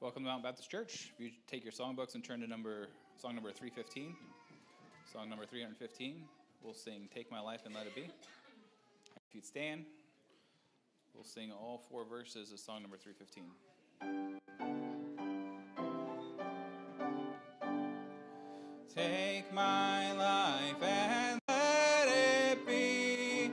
Welcome to Mount Baptist Church. If you take your songbooks and turn to song number 315, song number 315, we'll sing Take My Life and Let It Be. If you'd stand, we'll sing all four verses of song number 315. Take my life and let it be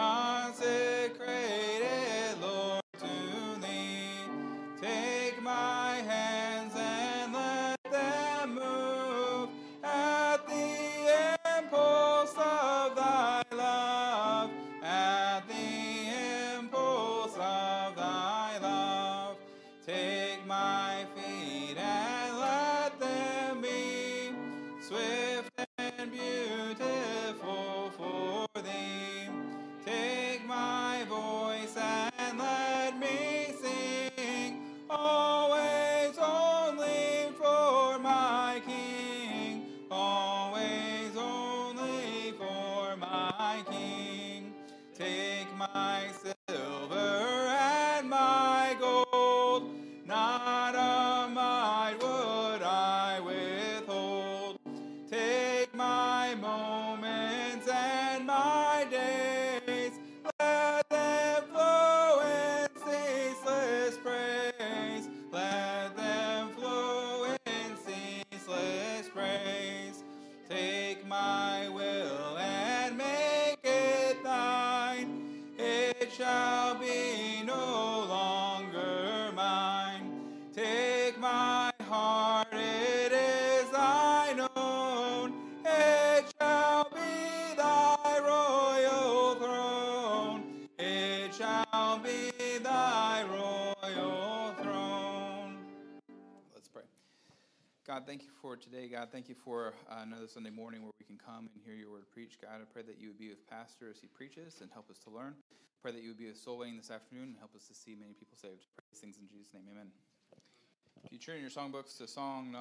consecrated, Lord, to Thee. Take my hands and let them move at the impulse of Thy love, at the impulse of Thy love. Take my feet and let them be swift and beautiful for Thee. Take my voice and let me sing, always only for my King, always only for my King. Take my silver and my gold, not a mite would I withhold. Take my moments and my days, let them flow in ceaseless praise. Let them flow in ceaseless praise. Take my will and make it Thine. It shall be no longer mine. Take my heart, it is Thine own. It shall be Thy royal throne. It shall be Thy royal throne. Let's pray. God, thank you for today. God, thank you for another Sunday morning where we can come and hear your word preached. God, I pray that you would be with Pastor as he preaches and help us to learn. Pray that you would be with Soul Winning this afternoon and help us to see many people saved. Pray these things in Jesus' name, amen. If you turn in your songbooks to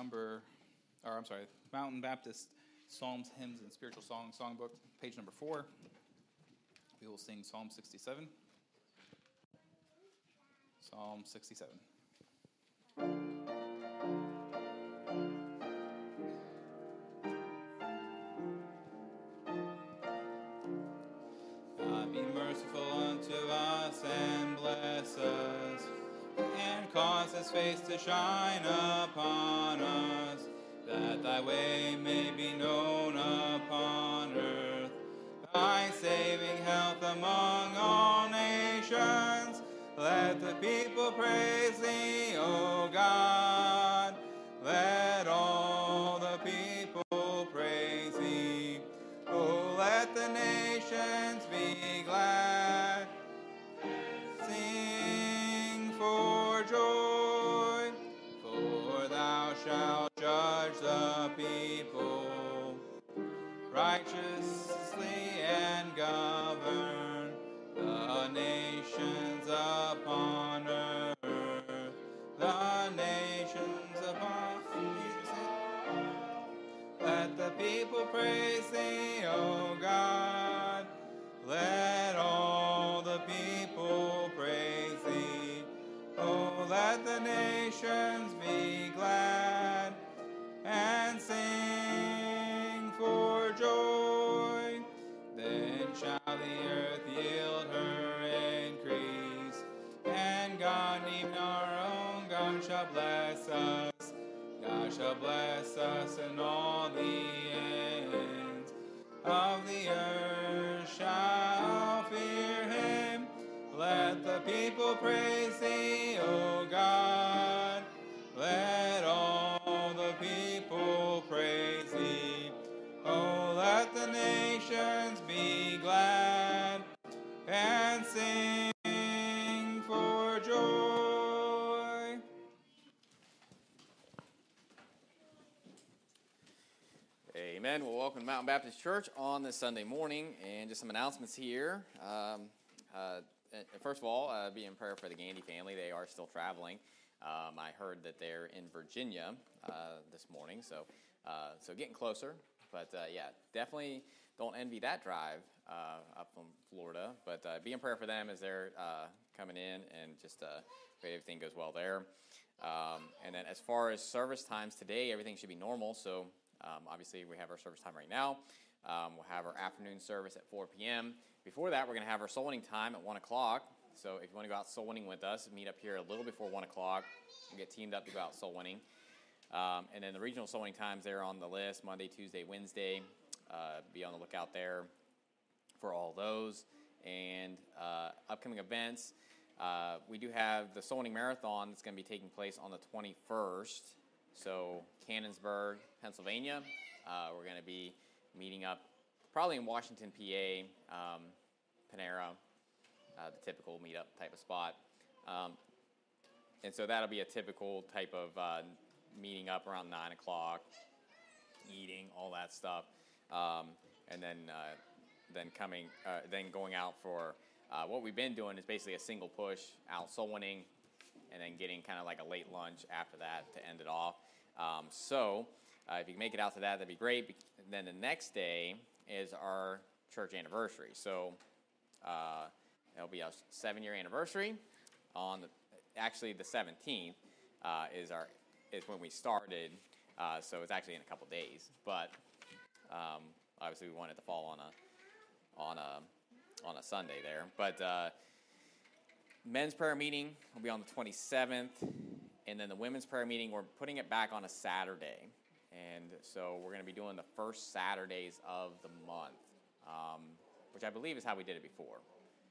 Mountain Baptist Psalms, Hymns, and Spiritual Songs Songbook, page number 4, we will sing Psalm 67. Psalm 67. God be merciful unto us and bless us, and cause His face to shine upon us, that Thy way may be known upon earth. Thy saving health among all nations. Let the people praise Thee, O God. Let all the people praise Thee. Oh, let the nations be glad. Sing for joy, for Thou shalt judge the people righteously and govern the nations upon earth. The nations upon earth. Let the people praise Thee, O God. Let all the people praise Thee. Oh, let the nations be glad and sing for joy. Then shall the earth yield her increase, and God, even our own God, shall bless us. God shall bless us, and all the ends of the earth shall fear Him. Let the people praise Thee, O God. Let all the people praise Thee. Oh, let the nations be glad and sing for joy. Amen. Well, welcome to Mountain Baptist Church on this Sunday morning, and just some announcements here. First of all, be in prayer for the Gandy family. They are still traveling. I heard that they're in Virginia this morning, so getting closer. But yeah, definitely don't envy that drive up from Florida. But be in prayer for them as they're coming in, and just pray everything goes well there. And then as far as service times today, everything should be normal. So obviously we have our service time right now. We'll have our afternoon service at 4 p.m. Before that, we're going to have our soul winning time at 1 o'clock. So if you want to go out soul winning with us, meet up here a little before 1 o'clock and get teamed up to go out soul winning. And then the regional soul winning times, they're on the list, Monday, Tuesday, Wednesday. Be on the lookout there for all those. And upcoming events, we do have the Soul Winning Marathon that's going to be taking place on the 21st. So Cannonsburg, Pennsylvania. We're going to be meeting up probably in Washington, PA, Panera, the typical meetup type of spot. And so that'll be a typical type of meeting up around 9 o'clock, eating, all that stuff. And then going out for what we've been doing is basically a single push out soul winning, and then getting kind of like a late lunch after that to end it off. So if you can make it out to that, that'd be great. And then the next day is our church anniversary. So it'll be a 7-year anniversary. On the 17th is when we started. So it's actually in a couple days, but obviously we want it to fall on a Sunday there. But men's prayer meeting will be on the 27th, and then the women's prayer meeting, we're putting it back on a Saturday. And so we're going to be doing the first Saturdays of the month, which I believe is how we did it before.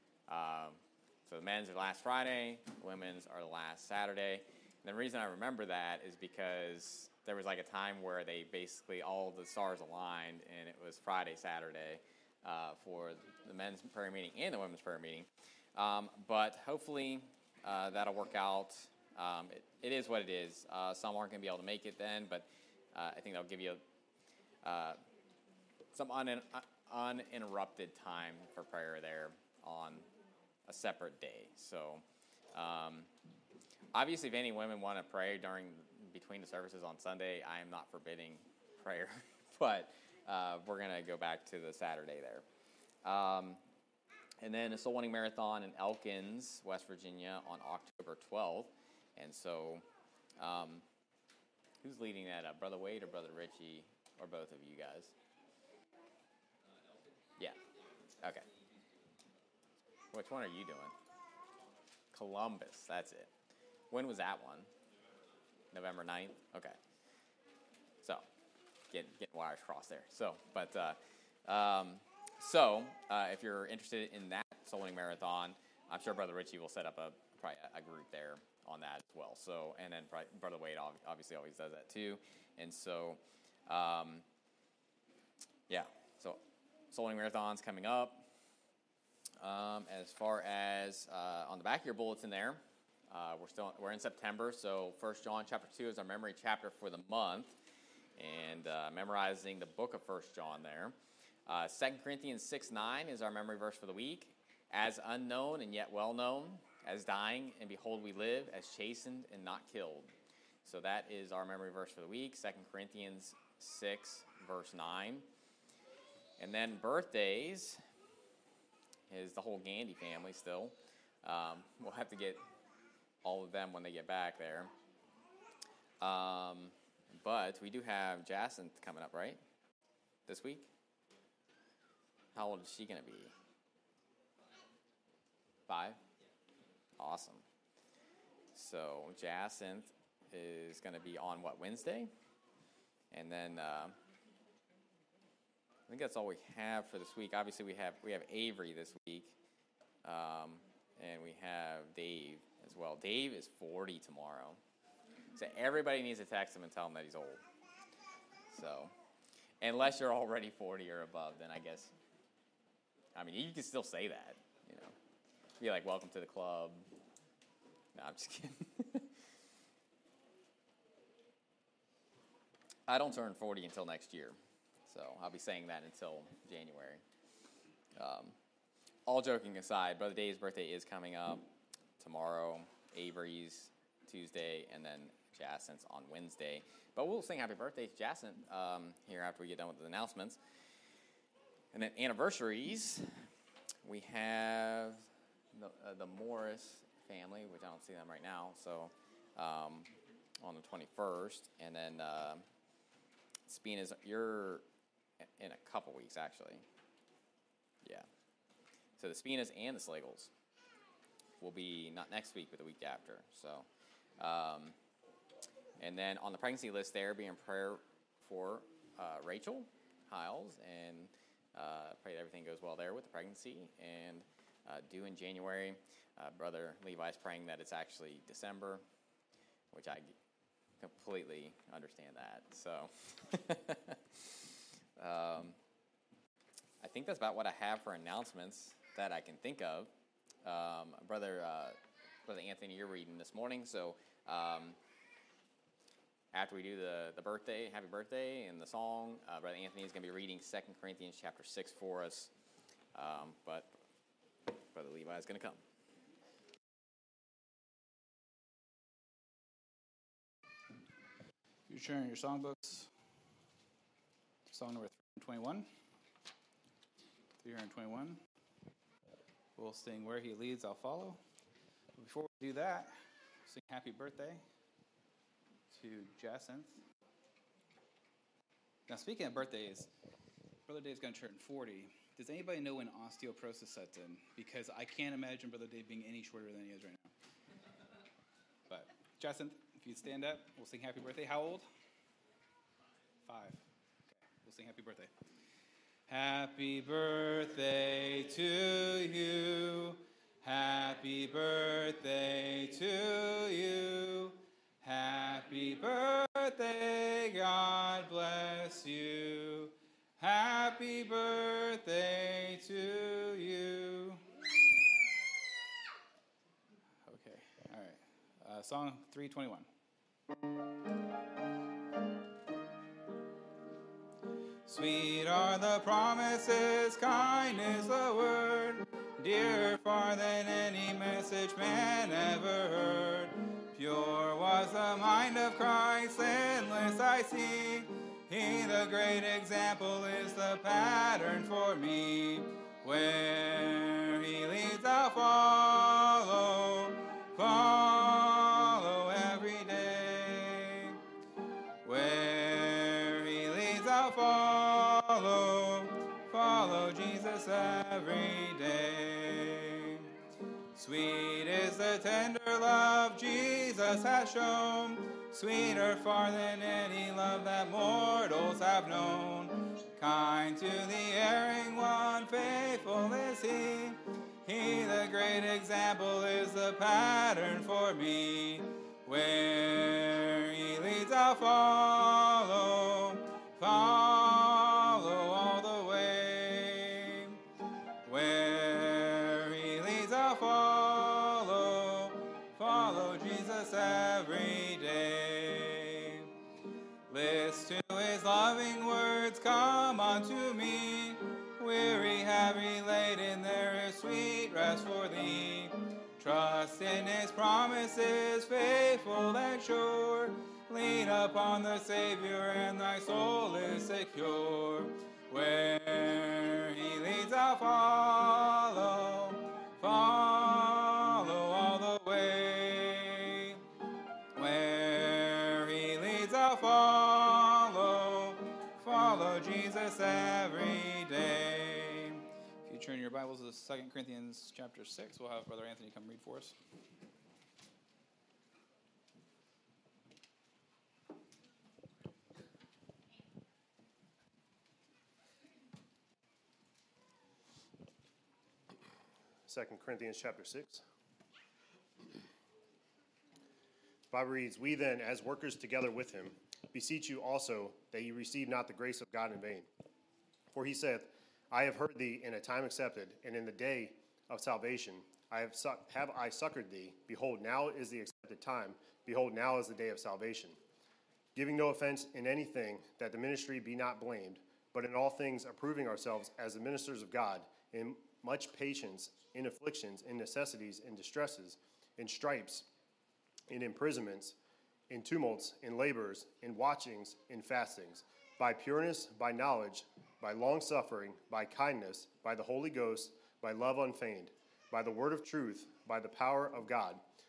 So the men's are last Friday, the women's are the last Saturday. And the reason I remember that is because there was like a time where they basically, all the stars aligned, and it was Friday, Saturday for the men's prayer meeting and the women's prayer meeting. But hopefully that'll work out. It is what it is. Some aren't going to be able to make it then, but I think that'll give you some uninterrupted time for prayer there on a separate day. So obviously if any women want to pray between the services on Sunday, I am not forbidding prayer, but we're going to go back to the Saturday there. And then a Soul Winning Marathon in Elkins, West Virginia on October 12th. And so who's leading that up, Brother Wade or Brother Richie, or both of you guys? Yeah. Okay. Which one are you doing? Columbus, that's it. When was that one? November 9th? Okay. So, getting wires crossed there. So, but, if you're interested in that Soul Winning Marathon, I'm sure Brother Richie will set up probably a group there on that as well. So, and then Brother Wade obviously always does that too. And so, so Soul Winning Marathon's coming up. As far as on the back of your bulletin there, we're in September, so 1 John chapter 2 is our memory chapter for the month, and memorizing the book of 1 John there. 2 Corinthians 6:9 is our memory verse for the week. As unknown and yet well known, as dying, and behold we live, as chastened and not killed. So that is our memory verse for the week, 2 Corinthians 6, verse 9. And then birthdays is the whole Gandy family still. We'll have to get all of them when they get back there. But we do have Jacinth coming up, right? This week? How old is she going to be? 5? Awesome. So Jacinth is going to be on Wednesday? And then I think that's all we have for this week. Obviously, we have Avery this week, and we have Dave as well. Dave is 40 tomorrow, so everybody needs to text him and tell him that he's old. So, unless you're already 40 or above, then I guess, you can still say that, Be like, welcome to the club. No, I'm just kidding. I don't turn 40 until next year. So I'll be saying that until January. All joking aside, Brother Dave's birthday is coming up tomorrow, Avery's Tuesday, and then Jacinth's on Wednesday. But we'll sing happy birthday to Jacinth here after we get done with the announcements. And then anniversaries, we have the Morris family, which I don't see them right now. So on the 21st, and then Spina's, you're in a couple weeks, actually. Yeah. So the Spinas and the Slagles will be not next week, but the week after. So, and then on the pregnancy list there, be in prayer for Rachel Hiles, and pray that everything goes well there with the pregnancy, and due in January. Brother Levi's praying that it's actually December, which I completely understand that. So I think that's about what I have for announcements that I can think of. Brother Anthony, you're reading this morning, so after we do the birthday, happy birthday, and the song, Brother Anthony is going to be reading 2 Corinthians chapter 6 for us, but Brother Levi is going to come. You're sharing your songbooks. Song number 321. 321. We'll sing Where He Leads, I'll Follow. But before we do that, sing Happy Birthday to Jacinth. Now, speaking of birthdays, Brother Dave's going to turn 40. Does anybody know when osteoporosis sets in? Because I can't imagine Brother Dave being any shorter than he is right now. But Jacinth, if you'd stand up, we'll sing Happy Birthday. How old? 5. Okay, we'll sing Happy Birthday. Happy birthday to you. Happy birthday to you. Happy birthday, God bless you. Happy birthday to you. Okay, all right. Song 321. Sweet are the promises, kind is the word, dearer far than any message man ever heard. Pure was the mind of Christ, endless I see. He, the great example, is the pattern for me. Where he leads, I'll follow, follow every day. Where he leads, I'll follow, follow Jesus every day. Sweet is the tender love Jesus has shown, sweeter far than any love that mortals have known. Kind to the erring one, faithful is he. He, the great example, is the pattern for me. Where he leads, I'll follow, follow all the way. Where he leads, I'll follow, follow Jesus every day. Listen to his loving words, come unto me. Weary, heavy laden, there is sweet rest for thee. Trust in his promises, faithful and sure. Lean upon the Savior and thy soul is secure. Where he leads, I'll follow, follow all the way. Where he leads, I'll follow, follow Jesus every day. If you turn your Bibles to 2 Corinthians chapter 6, we'll have Brother Anthony come read for us. Second Corinthians chapter 6. The Bible reads, We then, as workers together with him, beseech you also that ye receive not the grace of God in vain. For he saith, I have heard thee in a time accepted, and in the day of salvation have I succored thee. Behold, now is the accepted time. Behold, now is the day of salvation. Giving no offense in anything, that the ministry be not blamed, but in all things approving ourselves as the ministers of God, in much patience, in afflictions, in necessities, in distresses, in stripes, in imprisonments, in tumults, in labors, in watchings, in fastings, by pureness, by knowledge, by long-suffering, by kindness, by the Holy Ghost, by love unfeigned, by the word of truth, by the power of God,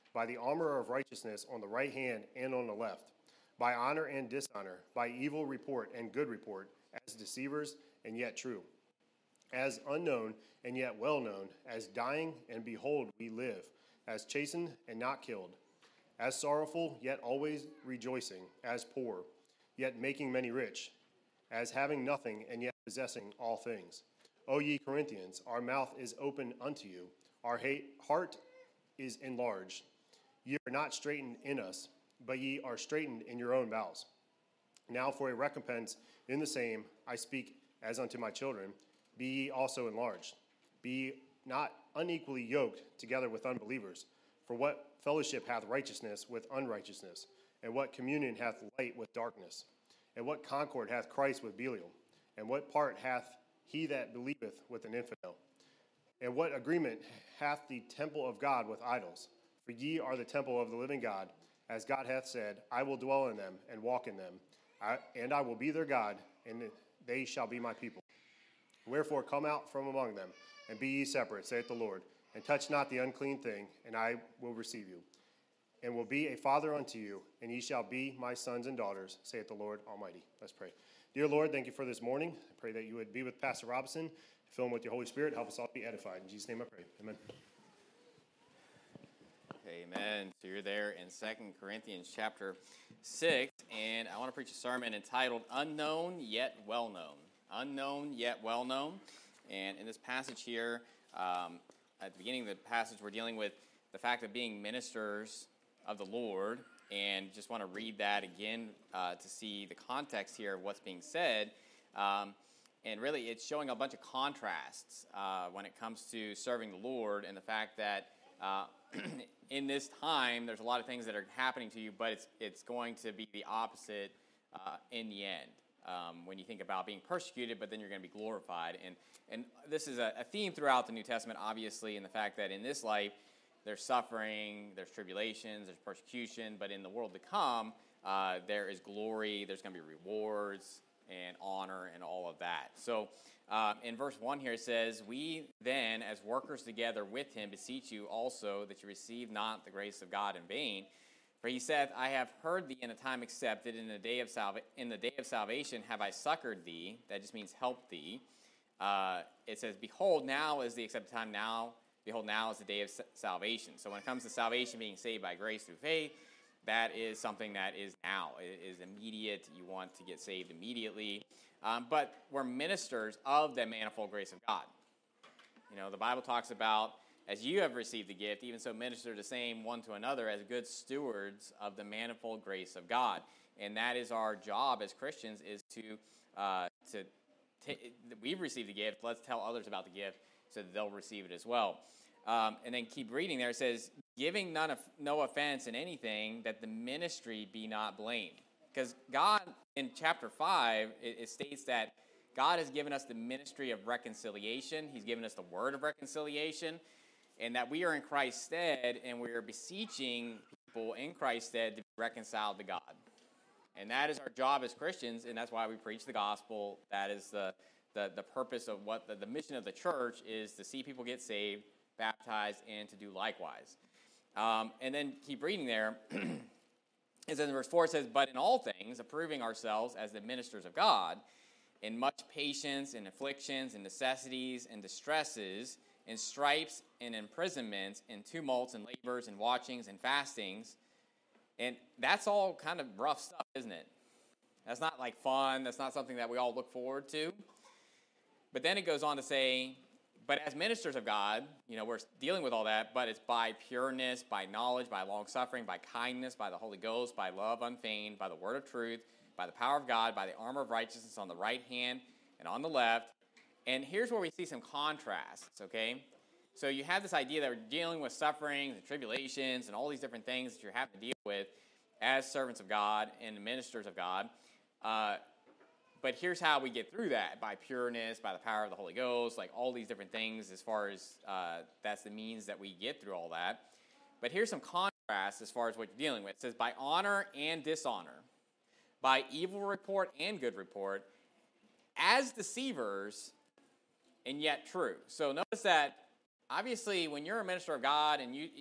by the armor of righteousness on the right hand and on the left, by honor and dishonor, by evil report and good report, as deceivers and yet true, as unknown and yet well known, as dying and behold we live, as chastened and not killed, as sorrowful yet always rejoicing, as poor yet making many rich, as having nothing and yet possessing all things. O ye Corinthians, our mouth is open unto you, our heart is enlarged. Ye are not straitened in us, but ye are straitened in your own bowels. Now for a recompense in the same I speak as unto my children, be ye also enlarged. Be ye not unequally yoked together with unbelievers. For what fellowship hath righteousness with unrighteousness? And what communion hath light with darkness? And what concord hath Christ with Belial? And what part hath he that believeth with an infidel? And what agreement hath the temple of God with idols? For ye are the temple of the living God, as God hath said, I will dwell in them and walk in them, and I will be their God, and they shall be my people. Wherefore come out from among them, and be ye separate, saith the Lord, and touch not the unclean thing, and I will receive you, and will be a father unto you, and ye shall be my sons and daughters, saith the Lord Almighty. Let's pray. Dear Lord, thank you for this morning. I pray that you would be with Pastor Robinson, fill him with your Holy Spirit, help us all be edified. In Jesus' name I pray. Amen. Amen. So you're there in 2 Corinthians chapter 6, and I want to preach a sermon entitled Unknown Yet Well Known. Unknown Yet Well Known. And in this passage here, at the beginning of the passage, we're dealing with the fact of being ministers of the Lord, and just want to read that again to see the context here of what's being said. And really, it's showing a bunch of contrasts when it comes to serving the Lord, and the fact that in this time, there's a lot of things that are happening to you, but it's going to be the opposite in the end. When you think about being persecuted, but then you're going to be glorified. And this is a theme throughout the New Testament, obviously, in the fact that in this life, there's suffering, there's tribulations, there's persecution, but in the world to come, there is glory, there's going to be rewards and honor and all of that. So in verse 1 here it says, we then, as workers together with him, beseech you also that you receive not the grace of God in vain. For he saith, I have heard thee in a time accepted, in the day of salvation have I succored thee. That just means helped thee. It says, behold, now is the accepted time, behold, now is the day of salvation. So when it comes to salvation, being saved by grace through faith, that is something that is now. It is immediate. You want to get saved immediately. But we're ministers of the manifold grace of God. You know, the Bible talks about, as you have received the gift, even so minister the same one to another as good stewards of the manifold grace of God. And that is our job as Christians, is we've received the gift, let's tell others about the gift so that they'll receive it as well. And then keep reading there. It says, giving no offense in anything, that the ministry be not blamed. Because God, in chapter 5, it states that God has given us the ministry of reconciliation. He's given us the word of reconciliation, and that we are in Christ's stead, and we are beseeching people in Christ's stead to be reconciled to God. And that is our job as Christians, and that's why we preach the gospel. That is the purpose of what the mission of the church is, to see people get saved, baptized, and to do likewise. And then keep reading there. It says in verse 4, it says, but in all things, approving ourselves as the ministers of God, in much patience, in afflictions, in necessities, and distresses, in stripes, and imprisonments, in tumults, and labors, and watchings, and fastings. And that's all kind of rough stuff, isn't it? That's not like fun. That's not something that we all look forward to. But then it goes on to say, but as ministers of God, you know, we're dealing with all that, but it's by pureness, by knowledge, by long-suffering, by kindness, by the Holy Ghost, by love unfeigned, by the word of truth, by the power of God, by the armor of righteousness on the right hand and on the left. And here's where we see some contrasts, okay? So you have this idea that we're dealing with sufferings and tribulations and all these different things that you're having to deal with as servants of God and ministers of God. But here's how we get through that: by pureness, by the power of the Holy Ghost, like all these different things, as far as that's the means that we get through all that. But here's some contrast as far as what you're dealing with. It says, by honor and dishonor, by evil report and good report, as deceivers and yet true. So notice that, obviously, when you're a minister of God and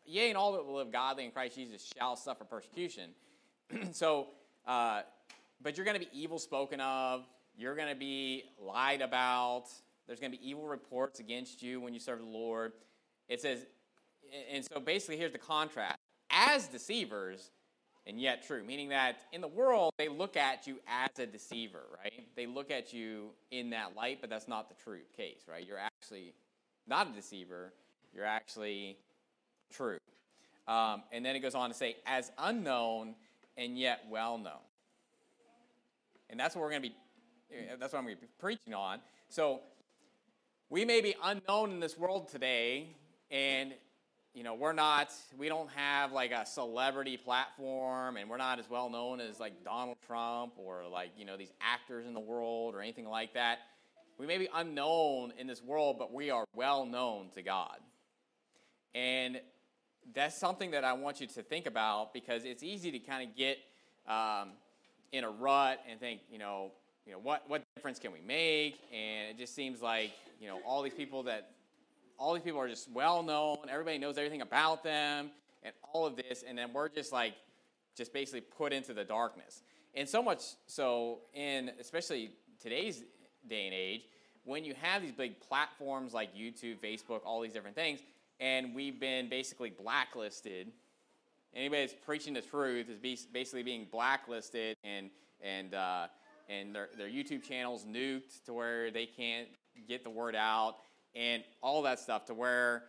yea, and all that will live godly in Christ Jesus shall suffer persecution. So, but you're going to be evil spoken of. You're going to be lied about. There's going to be evil reports against you when you serve the Lord. It says, and so basically here's the contrast. As deceivers, and yet true, meaning that in the world, they look at you as a deceiver, right? They look at you in that light, but that's not the true case, right? You're actually not a deceiver. You're actually true. And then it goes on to say, as unknown and yet well known. And that's what I'm going to be preaching on. So we may be unknown in this world today, and we don't have like a celebrity platform, and we're not as well known as like Donald Trump or like, these actors in the world or anything like that. We may be unknown in this world, but we are well known to God. And that's something that I want you to think about, because it's easy to kind of get in a rut and think, what difference can we make? And it just seems like, all these people are just well known. Everybody knows everything about them and all of this. And then we're just basically put into the darkness. And so much so in especially today's day and age, when you have these big platforms like YouTube, Facebook, all these different things, and we've been basically blacklisted. Anybody that's preaching the truth is basically being blacklisted, and their YouTube channels nuked to where they can't get the word out, and all that stuff, to where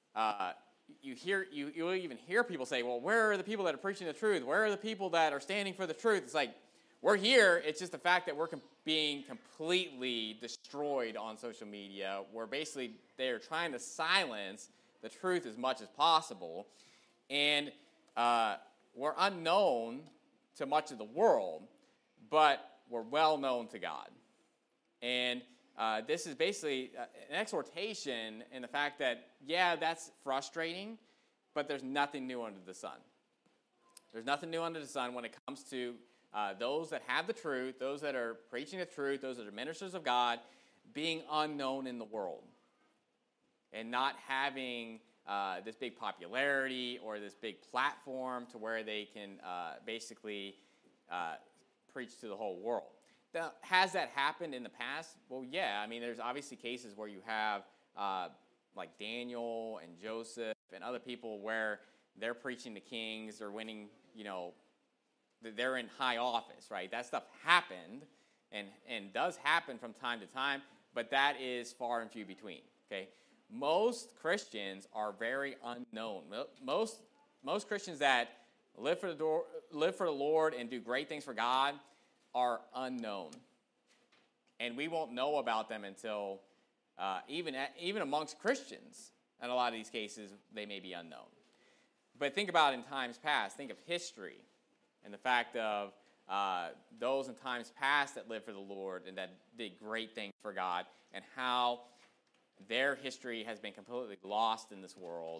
you'll even hear people say, well, where are the people that are preaching the truth? Where are the people that are standing for the truth? It's like, we're here. It's just the fact that we're being completely destroyed on social media, where basically they're trying to silence the truth as much as possible. And we're unknown to much of the world, but we're well known to God. And this is basically an exhortation in the fact that, yeah, that's frustrating, but there's nothing new under the sun. There's nothing new under the sun when it comes to those that have the truth, those that are preaching the truth, those that are ministers of God, being unknown in the world and not having this big popularity or this big platform to where they can basically preach to the whole world. Now, has that happened in the past? Well, yeah. I mean, there's obviously cases where you have like Daniel and Joseph and other people where they're preaching to kings, they're winning, they're in high office, right? That stuff happened and does happen from time to time, but that is far and few between, okay? Most Christians are very unknown. Most Christians that live for the Lord and do great things for God are unknown, and we won't know about them until even amongst Christians. In a lot of these cases, they may be unknown. But think about in times past. Think of history and the fact of those in times past that lived for the Lord and that did great things for God, and how their history has been completely lost in this world,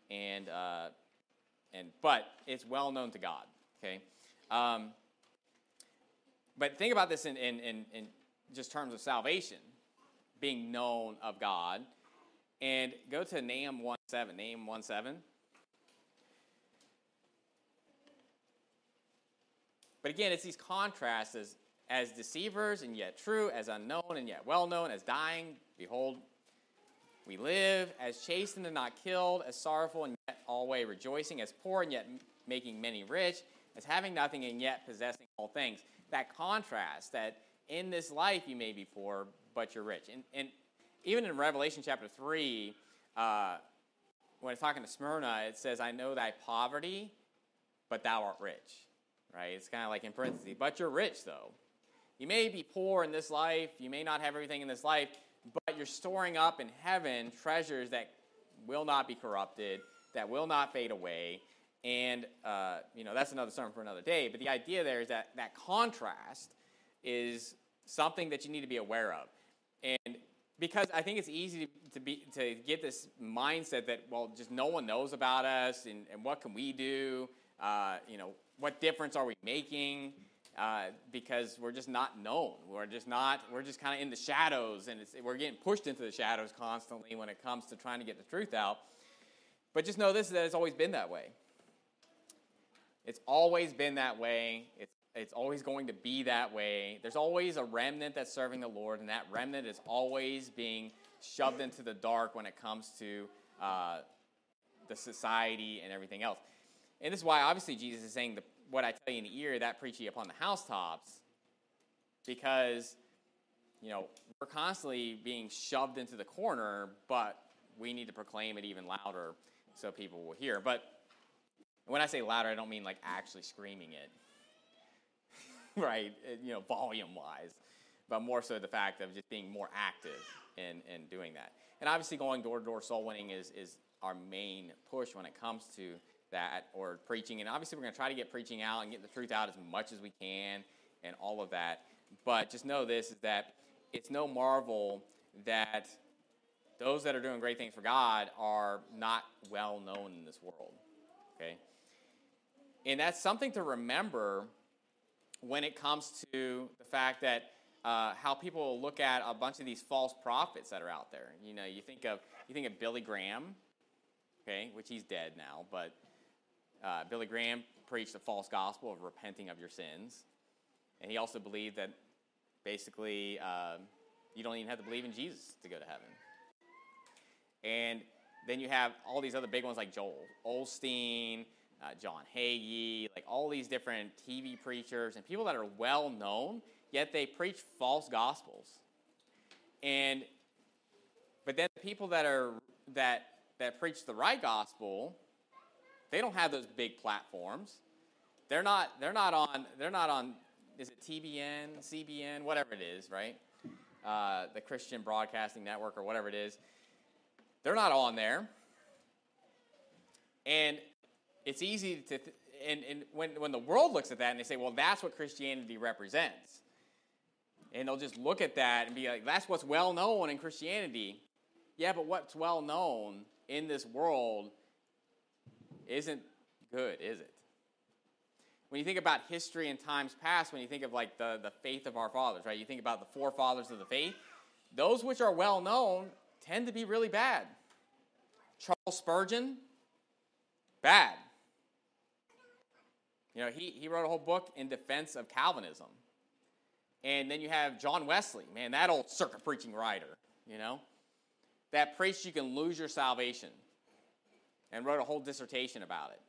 but it's well known to God. Okay, but think about this in just terms of salvation, being known of God, and go to Nahum 1:7. Nahum 1:7. But again, it's these contrasts as deceivers and yet true, as unknown and yet well known, as dying, behold, we live, as chastened and not killed, as sorrowful and yet always rejoicing, as poor and yet making many rich, as having nothing and yet possessing all things. That contrast, that in this life you may be poor, but you're rich. And even in Revelation chapter 3, when it's talking to Smyrna, it says, I know thy poverty, but thou art rich. Right? It's kind of like in parentheses, but you're rich, though. You may be poor in this life, you may not have everything in this life, but you're storing up in heaven treasures that will not be corrupted, that will not fade away. And, that's another sermon for another day. But the idea there is that contrast is something that you need to be aware of. And because I think it's easy to get this mindset that, well, just no one knows about us, and what can we do? What difference are we making? Because we're just not known. We're just kind of in the shadows, and we're getting pushed into the shadows constantly when it comes to trying to get the truth out. But just know this, that it's always been that way. It's always been that way. It's always going to be that way. There's always a remnant that's serving the Lord, and that remnant is always being shoved into the dark when it comes to the society and everything else. And this is why, obviously, Jesus is saying, what I tell you in the ear, that preach ye upon the housetops, because, we're constantly being shoved into the corner, but we need to proclaim it even louder so people will hear. But when I say louder, I don't mean like actually screaming it, right, volume-wise, but more so the fact of just being more active in doing that. And obviously going door-to-door soul winning is our main push when it comes to that, or preaching. And obviously we're going to try to get preaching out and get the truth out as much as we can and all of that. But just know this, is that it's no marvel that those that are doing great things for God are not well known in this world, okay? And that's something to remember when it comes to the fact that how people look at a bunch of these false prophets that are out there. You think of Billy Graham, okay, which he's dead now, but Billy Graham preached a false gospel of repenting of your sins, and he also believed that basically you don't even have to believe in Jesus to go to heaven. And then you have all these other big ones like Joel Osteen, John Hagee, like all these different TV preachers and people that are well known, yet they preach false gospels. But then the people that preach the right gospel, they don't have those big platforms. They're not on. Is it TBN, CBN, whatever it is, right? The Christian Broadcasting Network or whatever it is. They're not on there. And it's easy to, and when the world looks at that and they say, well, that's what Christianity represents. And they'll just look at that and be like, that's what's well known in Christianity. Yeah, but what's well known in this world isn't good, is it? When you think about history and times past, when you think of like the faith of our fathers, right? You think about the forefathers of the faith. Those which are well known tend to be really bad. Charles Spurgeon, bad. He wrote a whole book in defense of Calvinism. And then you have John Wesley, man, that old circuit preaching writer, that preached you can lose your salvation and wrote a whole dissertation about it.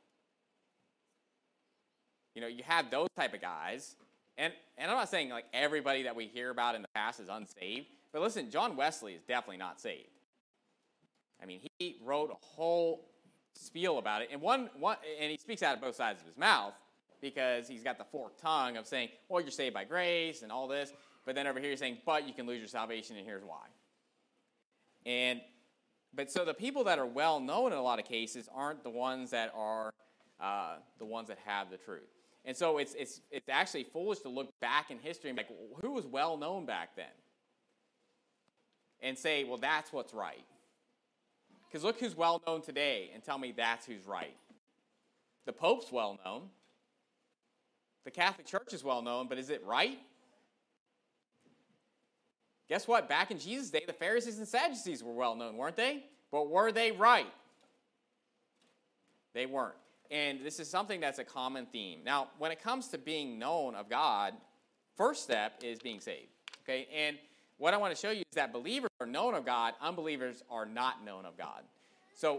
You have those type of guys. And I'm not saying like everybody that we hear about in the past is unsaved. But listen, John Wesley is definitely not saved. I mean, he wrote a whole spiel about it. And and he speaks out of both sides of his mouth because he's got the forked tongue of saying, well, you're saved by grace and all this. But then over here he's saying, but you can lose your salvation, and here's why. But so the people that are well known in a lot of cases aren't the ones that are the ones that have the truth. And so it's actually foolish to look back in history and be like, well, who was well known back then? And say, well, that's what's right. Because look who's well known today and tell me that's who's right. The Pope's well known. The Catholic Church is well known, but is it right? Guess what? Back in Jesus' day, the Pharisees and Sadducees were well known, weren't they? But were they right? They weren't. And this is something that's a common theme. Now, when it comes to being known of God, first step is being saved. Okay? And what I want to show you is that believers are known of God, unbelievers are not known of God. So,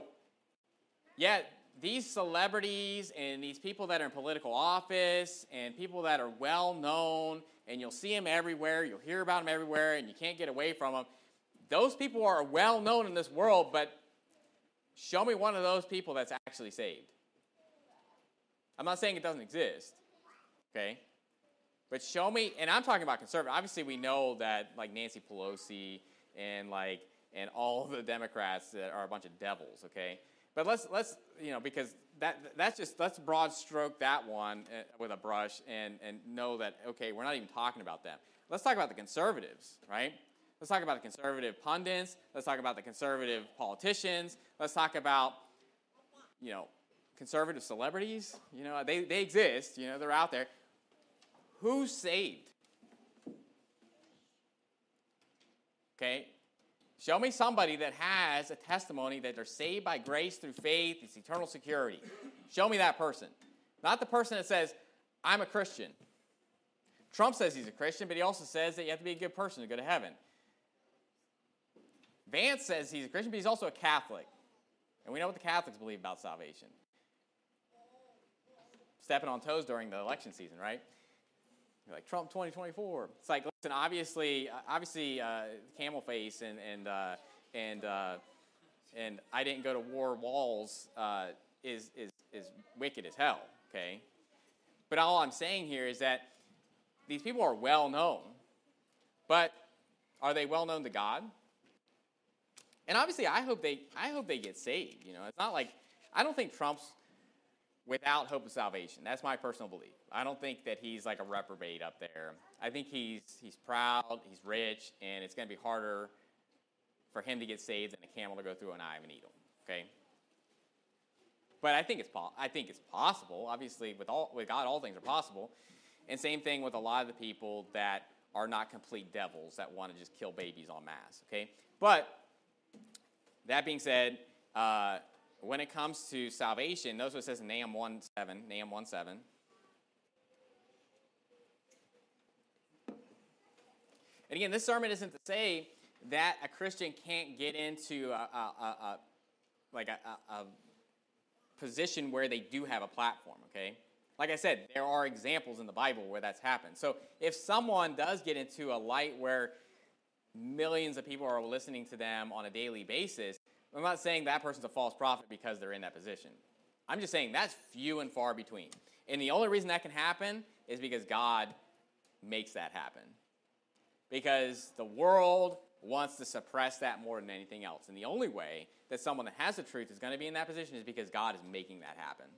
these celebrities and these people that are in political office and people that are well known, and you'll see them everywhere, you'll hear about them everywhere, and you can't get away from them. Those people are well known in this world, but show me one of those people that's actually saved. I'm not saying it doesn't exist, okay? But show me, and I'm talking about conservative. Obviously, we know that like Nancy Pelosi and all the Democrats that are a bunch of devils, okay? But let's because let's broad stroke that one with a brush and know that, okay, we're not even talking about them. Let's talk about the conservatives, right? Let's talk about the conservative pundits. Let's talk about the conservative politicians. Let's talk about, conservative celebrities. They exist. They're out there. Who's saved? Okay? Show me somebody that has a testimony that they're saved by grace through faith, it's eternal security. Show me that person. Not the person that says, I'm a Christian. Trump says he's a Christian, but he also says that you have to be a good person to go to heaven. Vance says he's a Christian, but he's also a Catholic. And we know what the Catholics believe about salvation. Stepping on toes during the election season, right? You're like, Trump 2024. It's like, listen, obviously, camel face and I didn't go to war walls is wicked as hell, okay? But all I'm saying here is that these people are well known, but are they well known to God? And obviously, I hope they get saved. You know, it's not like I don't think Trump's without hope of salvation. That's my personal belief. I don't think that he's like a reprobate up there. I think he's proud, he's rich, and it's going to be harder for him to get saved than a camel to go through an eye of a needle. Okay. But I think it's possible. Obviously, with God, all things are possible. And same thing with a lot of the people that are not complete devils that want to just kill babies en masse. Okay. But that being said, when it comes to salvation, notice what it says in Nahum 1:7. And again, this sermon isn't to say that a Christian can't get into a position where they do have a platform, okay? Like I said, there are examples in the Bible where that's happened. So if someone does get into a light where millions of people are listening to them on a daily basis, I'm not saying that person's a false prophet because they're in that position. I'm just saying that's few and far between. And the only reason that can happen is because God makes that happen. Because the world wants to suppress that more than anything else. And the only way that someone that has the truth is going to be in that position is because God is making that happen.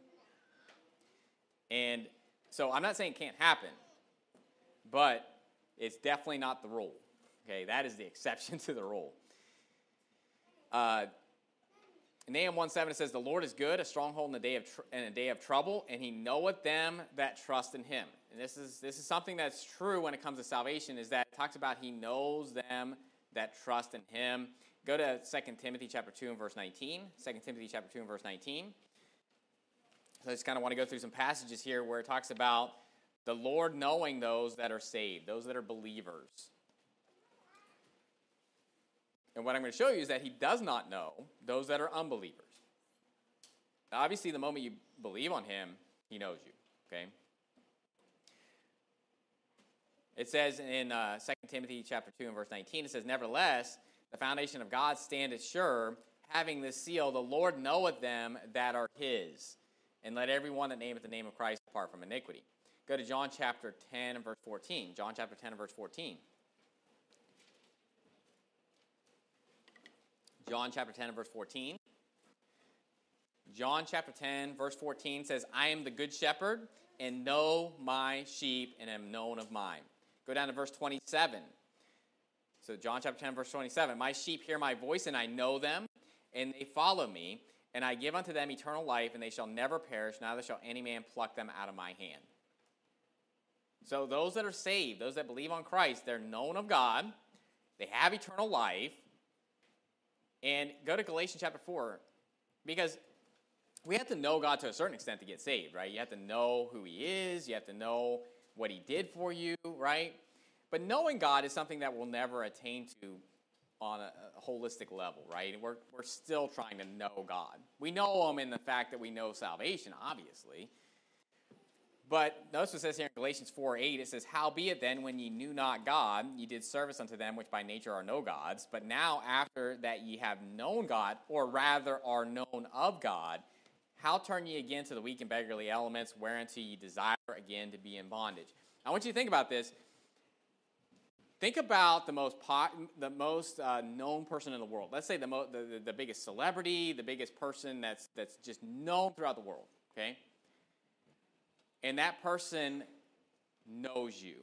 And so I'm not saying it can't happen, but it's definitely not the rule. Okay, that is the exception to the rule. In Nahum 1:7 it says, "The Lord is good, a stronghold in a day of trouble, and He knoweth them that trust in Him." And this is something that's true when it comes to salvation. Is that it talks about He knows them that trust in Him. Go to 2 Timothy chapter 2 and verse 19. 2 Timothy chapter 2 and verse 19. So I just kind of want to go through some passages here where it talks about the Lord knowing those that are saved, those that are believers. And what I'm going to show you is that He does not know those that are unbelievers. Now, obviously, the moment you believe on Him, He knows you, okay? It says in 2 Timothy chapter 2 and verse 19, it says, "Nevertheless, the foundation of God standeth sure, having this seal, the Lord knoweth them that are His. And let every one that nameth the name of Christ depart from iniquity." Go to John chapter 10 and verse 14. John chapter 10 and verse 14. John chapter 10 and verse 14. John chapter 10 verse 14 says, "I am the good shepherd, and know my sheep, and am known of mine." Go down to verse 27. So John chapter 10 verse 27. "My sheep hear my voice, and I know them, and they follow me, and I give unto them eternal life, and they shall never perish, neither shall any man pluck them out of my hand." So those that are saved, those that believe on Christ, they're known of God, they have eternal life. And go to Galatians chapter 4, because we have to know God to a certain extent to get saved, right? You have to know who He is, you have to know what He did for you, right? But knowing God is something that we'll never attain to on a holistic level, right? We're still trying to know God. We know Him in the fact that we know salvation, obviously. But notice what it says here in Galatians 4:8, it says, "Howbeit then, when ye knew not God, ye did service unto them which by nature are no gods. But now after that ye have known God, or rather are known of God, how turn ye again to the weak and beggarly elements, whereunto ye desire again to be in bondage?" I want you to think about this. Think about the most known person in the world. Let's say the biggest celebrity, the biggest person that's just known throughout the world, okay? And that person knows you.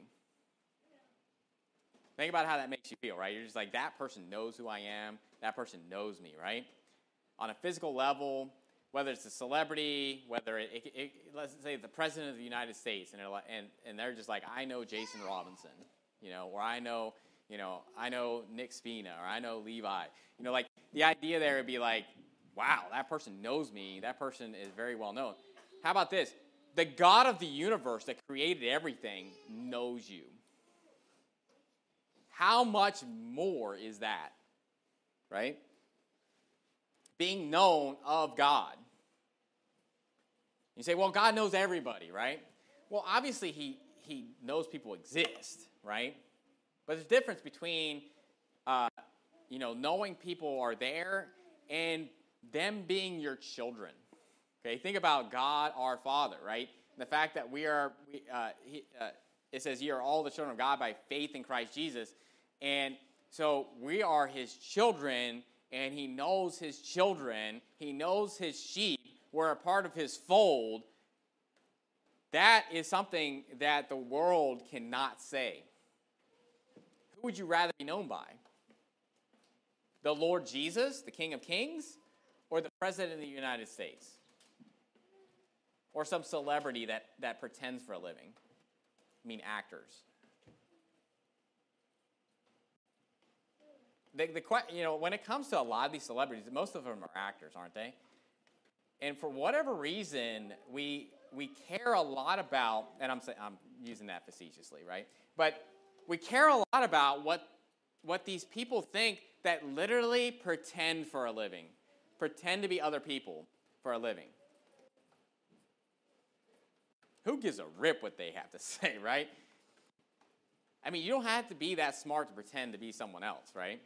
Think about how that makes you feel, right? You're just like, that person knows who I am. That person knows me, right? On a physical level, whether it's a celebrity, whether let's say the President of the United States, and they're just like, I know Jason Robinson, or I know, I know Nick Spina, or I know Levi. Like the idea there would be like, wow, that person knows me. That person is very well known. How about this? The God of the universe that created everything knows you. How much more is that, right? Being known of God. You say, well, God knows everybody, right? Well, obviously he knows people exist, right? But there's a difference between, knowing people are there and them being your children. Okay, think about God our Father, right? The fact that it says, "Ye are all the children of God by faith in Christ Jesus," and so we are His children, and He knows His children. He knows His sheep. We're a part of His fold. That is something that the world cannot say. Who would you rather be known by? The Lord Jesus, the King of Kings, or the President of the United States? Or some celebrity that pretends for a living? I mean, actors. When it comes to a lot of these celebrities, most of them are actors, aren't they? And for whatever reason, we care a lot about, and I'm using that facetiously, right? But we care a lot about what these people think that literally pretend for a living, pretend to be other people for a living. Who gives a rip what they have to say, right? I mean, you don't have to be that smart to pretend to be someone else, right?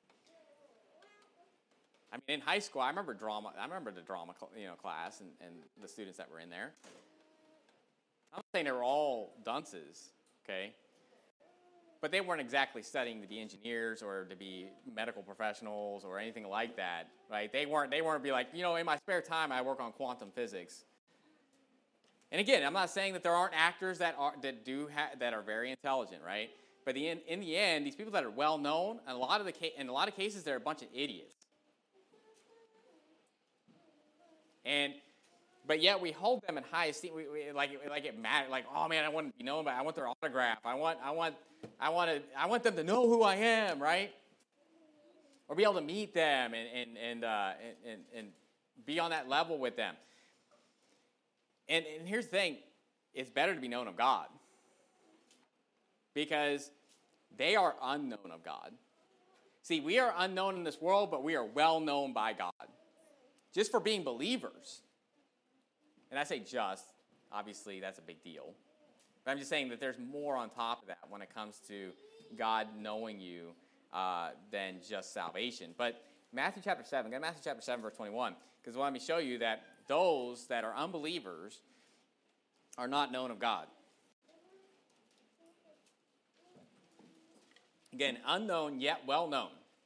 I mean, in high school, I remember the drama class and the students that were in there. I'm not saying they were all dunces, okay? But they weren't exactly studying to be engineers or to be medical professionals or anything like that, right? They weren't be like, in my spare time, I work on quantum physics. And again, I'm not saying that there aren't actors that are very intelligent, right? But in the end, these people that are well known, in a lot of cases, they're a bunch of idiots. But yet we hold them in high esteem. We like it matters. Like, oh man, I want to be known by. I want their autograph. I want them to know who I am, right? Or be able to meet them and be on that level with them. And here's the thing, it's better to be known of God. Because they are unknown of God. See, we are unknown in this world, but we are well known by God. Just for being believers. And I say just, obviously that's a big deal. But I'm just saying that there's more on top of that when it comes to God knowing you than just salvation. But Matthew chapter 7, go to Matthew chapter 7, verse 21. Because let me show you that those that are unbelievers are not known of God. Again, unknown yet well known.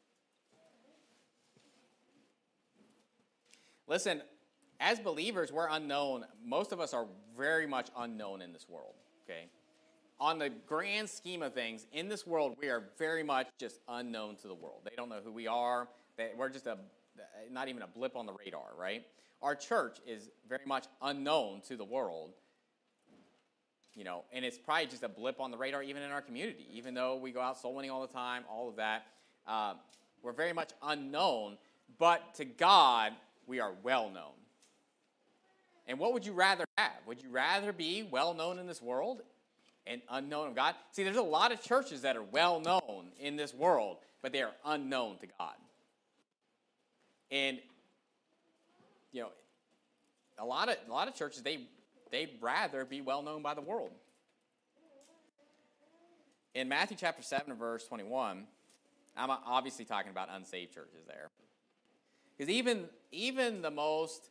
Listen, as believers, we're unknown. Most of us are very much unknown in this world, okay? On the grand scheme of things, in this world, we are very much just unknown to the world. They don't know who we are. We're just not even a blip on the radar, right? Our church is very much unknown to the world, and it's probably just a blip on the radar even in our community. Even though we go out soul winning all the time, all of that, we're very much unknown, but to God, we are well known. And what would you rather have? Would you rather be well known in this world and unknown of God? See, there's a lot of churches that are well known in this world, but they are unknown to God. And a lot of churches they'd rather be well known by the world. In Matthew chapter 7 verse 21, I'm obviously talking about unsaved churches there. Because even the most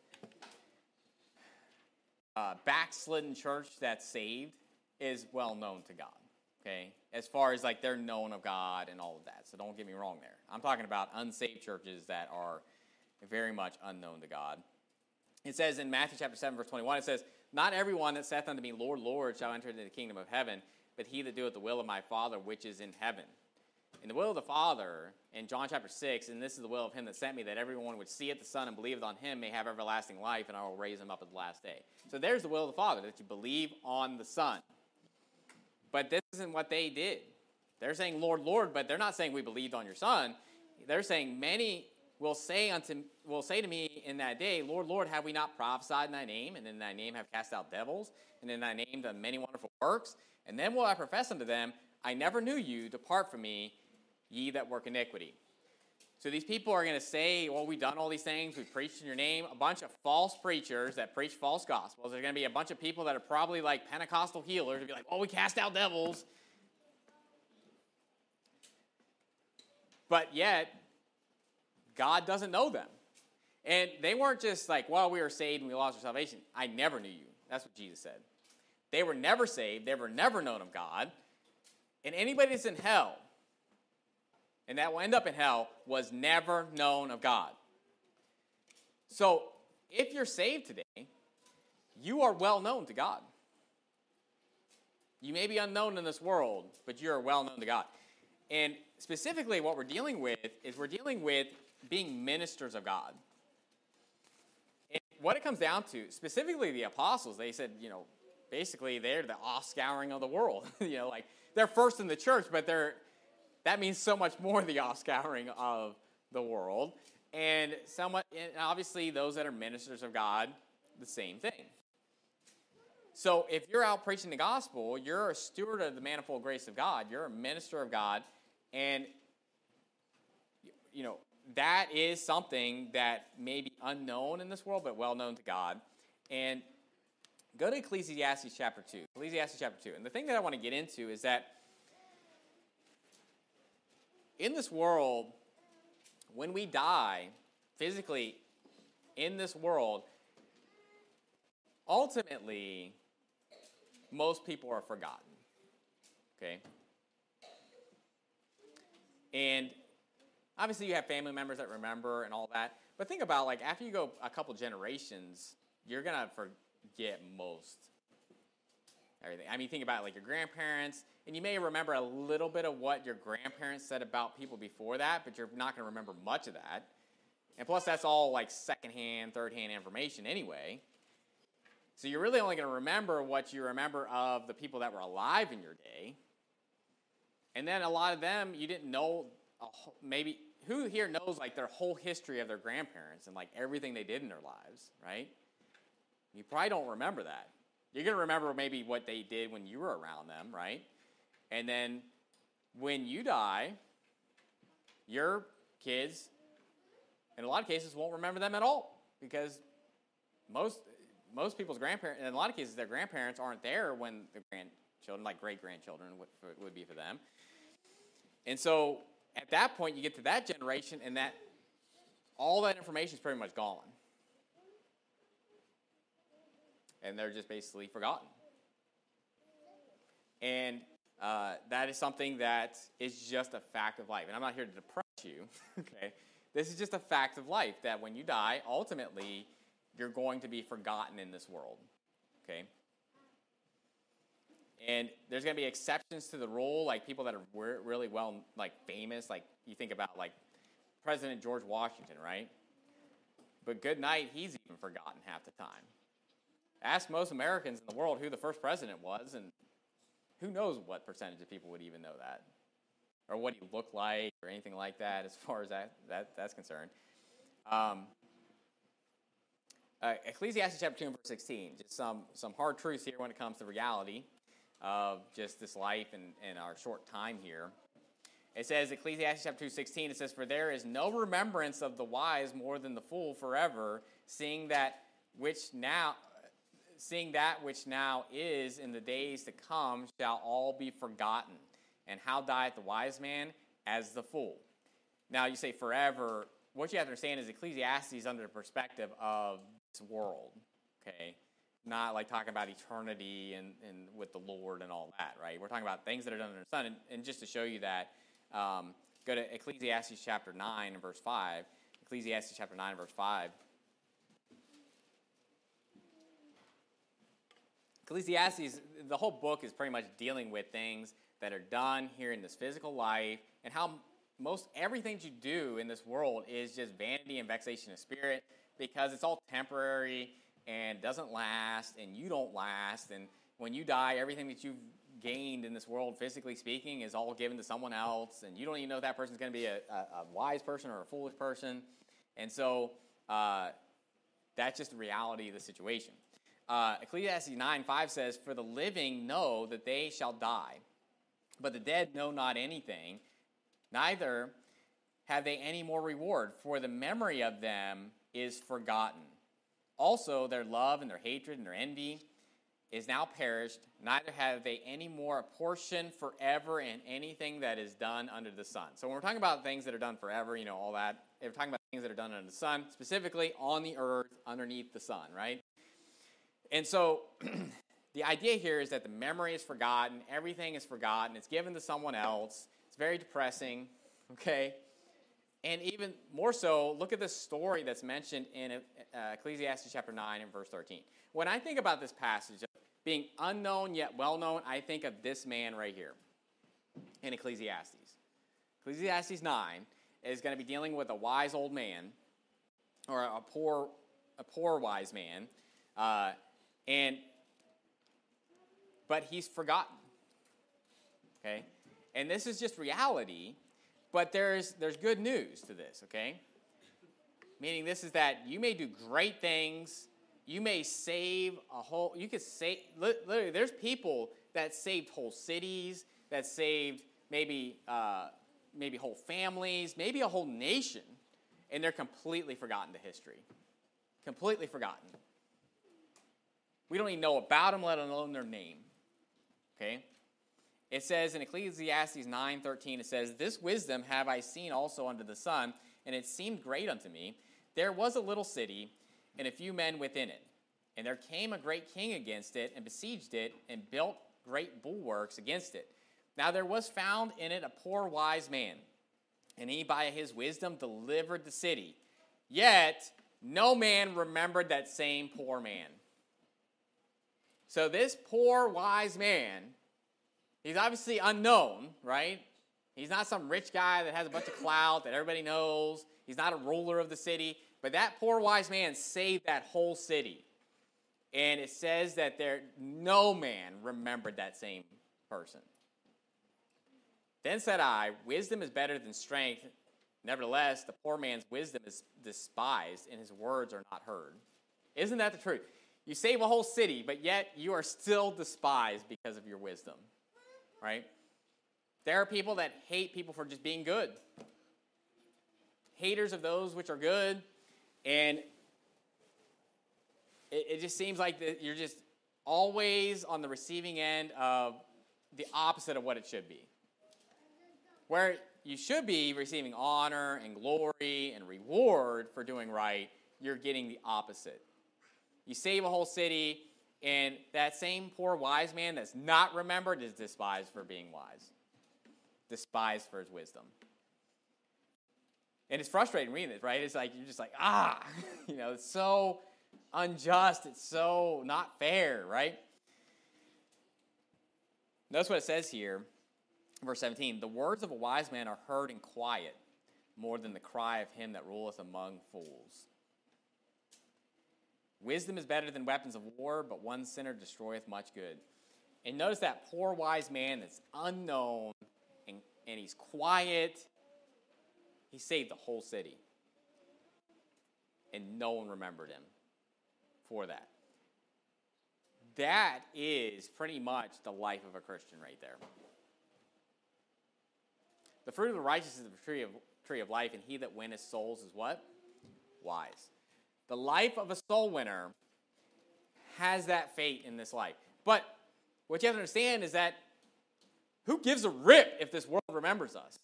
backslidden church that's saved is well known to God, okay? As far as like they're known of God and all of that. So don't get me wrong there. I'm talking about unsaved churches that are very much unknown to God. It says in Matthew chapter 7, verse 21, it says, "Not everyone that saith unto me, Lord, Lord, shall enter into the kingdom of heaven, but he that doeth the will of my Father which is in heaven." And the will of the Father, in John chapter 6, and this is the will of him that sent me, that everyone which seeth the Son and believeth on him may have everlasting life, and I will raise him up at the last day. So there's the will of the Father, that you believe on the Son. But this isn't what they did. They're saying, Lord, Lord, but they're not saying we believed on your Son. They're saying, many will say to me in that day, Lord, Lord, have we not prophesied in thy name? And in thy name have cast out devils? And in thy name done many wonderful works? And then will I profess unto them, I never knew you. Depart from me, ye that work iniquity. So these people are going to say, well, we've done all these things. We've preached in your name. A bunch of false preachers that preach false gospels. There's going to be a bunch of people that are probably like Pentecostal healers to be like, oh, we cast out devils. But yet, God doesn't know them. And they weren't just like, well, we were saved and we lost our salvation. I never knew you. That's what Jesus said. They were never saved. They were never known of God. And anybody that's in hell, and that will end up in hell, was never known of God. So, if you're saved today, you are well known to God. You may be unknown in this world, but you are well known to God. And specifically what we're dealing with is we're dealing with being ministers of God. And what it comes down to, specifically the apostles, they said, basically they're the offscouring of the world. Like they're first in the church, but that means so much more the offscouring of the world. And obviously those that are ministers of God, the same thing. So if you're out preaching the gospel, you're a steward of the manifold grace of God. You're a minister of God. And, that is something that may be unknown in this world, but well known to God. And go to Ecclesiastes chapter 2. Ecclesiastes chapter 2. And the thing that I want to get into is that in this world, when we die physically in this world, ultimately, most people are forgotten. Okay? And obviously you have family members that remember and all that. But think about, after you go a couple generations, you're going to forget most everything. I mean, think about your grandparents, and you may remember a little bit of what your grandparents said about people before that, but you're not going to remember much of that. And plus, that's all secondhand, third-hand information anyway. So you're really only going to remember what you remember of the people that were alive in your day. And then a lot of them, you didn't know, maybe, who here knows their whole history of their grandparents and everything they did in their lives, right? You probably don't remember that. You're going to remember maybe what they did when you were around them, right? And then when you die, your kids, in a lot of cases, won't remember them at all because most people's grandparents, in a lot of cases, their grandparents aren't there when the grandchildren, great-grandchildren would be for them. And so at that point, you get to that generation, and all that information is pretty much gone. And they're just basically forgotten. And that is something that is just a fact of life. And I'm not here to depress you, okay? This is just a fact of life, that when you die, ultimately, you're going to be forgotten in this world, okay? And there's going to be exceptions to the rule, people that are really well, famous. You think about, President George Washington, right? But good night, he's even forgotten half the time. Ask most Americans in the world who the first president was, and who knows what percentage of people would even know that, or what he looked like, or anything like that, as far as that's concerned. Ecclesiastes chapter 2 and verse 16, just some hard truths here when it comes to reality of just this life and our short time here. It says, Ecclesiastes chapter 2:16, it says, "For there is no remembrance of the wise more than the fool forever, seeing that which now is in the days to come shall all be forgotten. And how dieth the wise man? As the fool." Now you say forever. What you have to understand is Ecclesiastes under the perspective of this world, okay? Not talking about eternity and with the Lord and all that, right? We're talking about things that are done under the sun. And just to show you that, go to Ecclesiastes chapter 9 and verse 5. Ecclesiastes chapter 9 and verse 5. Ecclesiastes, the whole book is pretty much dealing with things that are done here in this physical life, and how most everything you do in this world is just vanity and vexation of spirit, because it's all temporary and doesn't last, and you don't last, and when you die, everything that you've gained in this world, physically speaking, is all given to someone else, and you don't even know if that person's going to be a wise person or a foolish person. And so that's just the reality of the situation. Ecclesiastes 9:5 says, "For the living know that they shall die, but the dead know not anything, neither have they any more reward, for the memory of them is forgotten. Also their love and their hatred and their envy is now perished, neither have they any more a portion forever in anything that is done under the sun." So when we're talking about things that are done forever, all that, we're talking about things that are done under the sun, specifically on the earth, underneath the sun, right? And so the idea here is that the memory is forgotten, everything is forgotten, it's given to someone else. It's very depressing, okay? And even more so, look at this story that's mentioned in Ecclesiastes chapter 9 and verse 13. When I think about this passage of being unknown yet well-known, I think of this man right here in Ecclesiastes. Ecclesiastes 9 is going to be dealing with a wise old man, or a poor wise man, but he's forgotten. Okay? And this is just reality, but there's good news to this, okay? Meaning this is that you may do great things. You may save literally, there's people that saved whole cities, that saved maybe whole families, maybe a whole nation, and they're completely forgotten to history. Completely forgotten. We don't even know about them, let alone their name. Okay? It says in Ecclesiastes 9:13, it says, "This wisdom have I seen also under the sun, and it seemed great unto me. There was a little city, and a few men within it. And there came a great king against it, and besieged it, and built great bulwarks against it. Now there was found in it a poor wise man, and he by his wisdom delivered the city. Yet no man remembered that same poor man." So this poor wise man, he's obviously unknown, right? He's not some rich guy that has a bunch of clout that everybody knows. He's not a ruler of the city. But that poor wise man saved that whole city. And it says that no man remembered that same person. "Then said I, wisdom is better than strength. Nevertheless, the poor man's wisdom is despised, and his words are not heard." Isn't that the truth? You save a whole city, but yet you are still despised because of your wisdom, right? There are people that hate people for just being good. Haters of those which are good, and it just seems like you're just always on the receiving end of the opposite of what it should be. Where you should be receiving honor and glory and reward for doing right, you're getting the opposite. You save a whole city, and that same poor wise man that's not remembered is despised for being wise. Despised for his wisdom. And it's frustrating reading this, right? It's like, you're just like, it's so unjust. It's so not fair, right? Notice what it says here, verse 17. "The words of a wise man are heard in quiet, more than the cry of him that ruleth among fools. Wisdom is better than weapons of war, but one sinner destroyeth much good." And notice that poor wise man that's unknown, and he's quiet. He saved the whole city. And no one remembered him for that. That is pretty much the life of a Christian right there. "The fruit of the righteous is the tree of life, and he that winneth souls is" what? Wise. The life of a soul winner has that fate in this life. But what you have to understand is that who gives a rip if this world remembers us?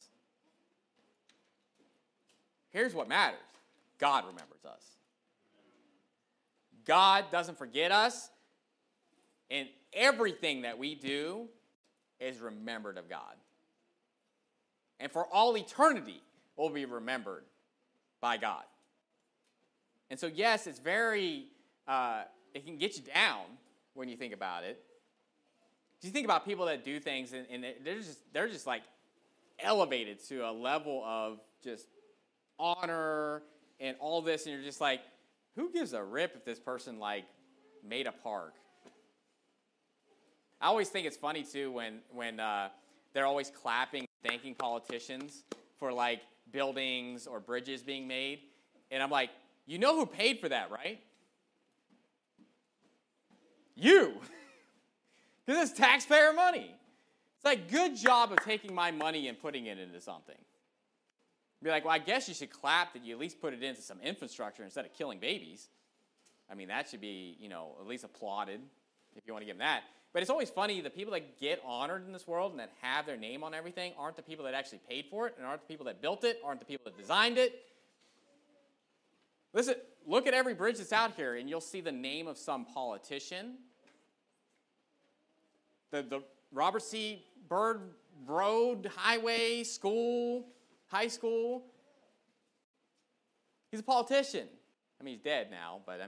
Here's what matters. God remembers us. God doesn't forget us, and everything that we do is remembered of God. And for all eternity, will be remembered by God. And so, yes, it's very, it can get you down when you think about it. You think about people that do things, and they're just like elevated to a level of just honor and all this, and you're just like, who gives a rip if this person like made a park? I always think it's funny, too, when they're always clapping, thanking politicians for, like, buildings or bridges being made. And I'm like, you know who paid for that, right? You. Because it's taxpayer money. It's like, good job of taking my money and putting it into something. Be like, well, I guess you should clap that you at least put it into some infrastructure instead of killing babies. I mean, that should be, at least applauded if you want to give them that. But it's always funny, the people that get honored in this world and that have their name on everything aren't the people that actually paid for it, and aren't the people that built it, aren't the people that designed it. Listen, look at every bridge that's out here, and you'll see the name of some politician. The Robert C. Byrd Road, highway, school, high school. He's a politician. I mean, he's dead now, but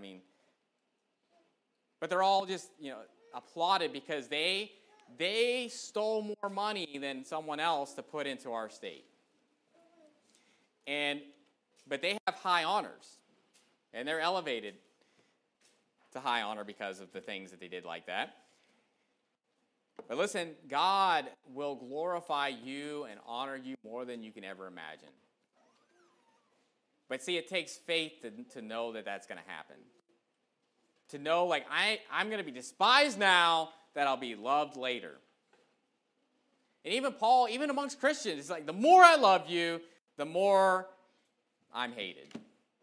but they're all just, applauded because they stole more money than someone else to put into our state. But they have high honors, and they're elevated to high honor because of the things that they did like that. But listen, God will glorify you and honor you more than you can ever imagine. But see, it takes faith to know that that's going to happen. To know, like, I'm going to be despised now, that I'll be loved later. And even Paul, even amongst Christians, it's like, the more I love you, the more I'm hated.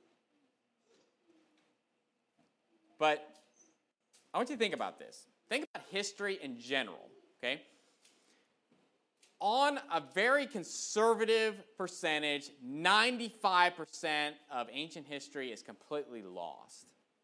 But I want you to think about this. Think about history in general, okay? On a very conservative percentage, 95% of ancient history is completely lost.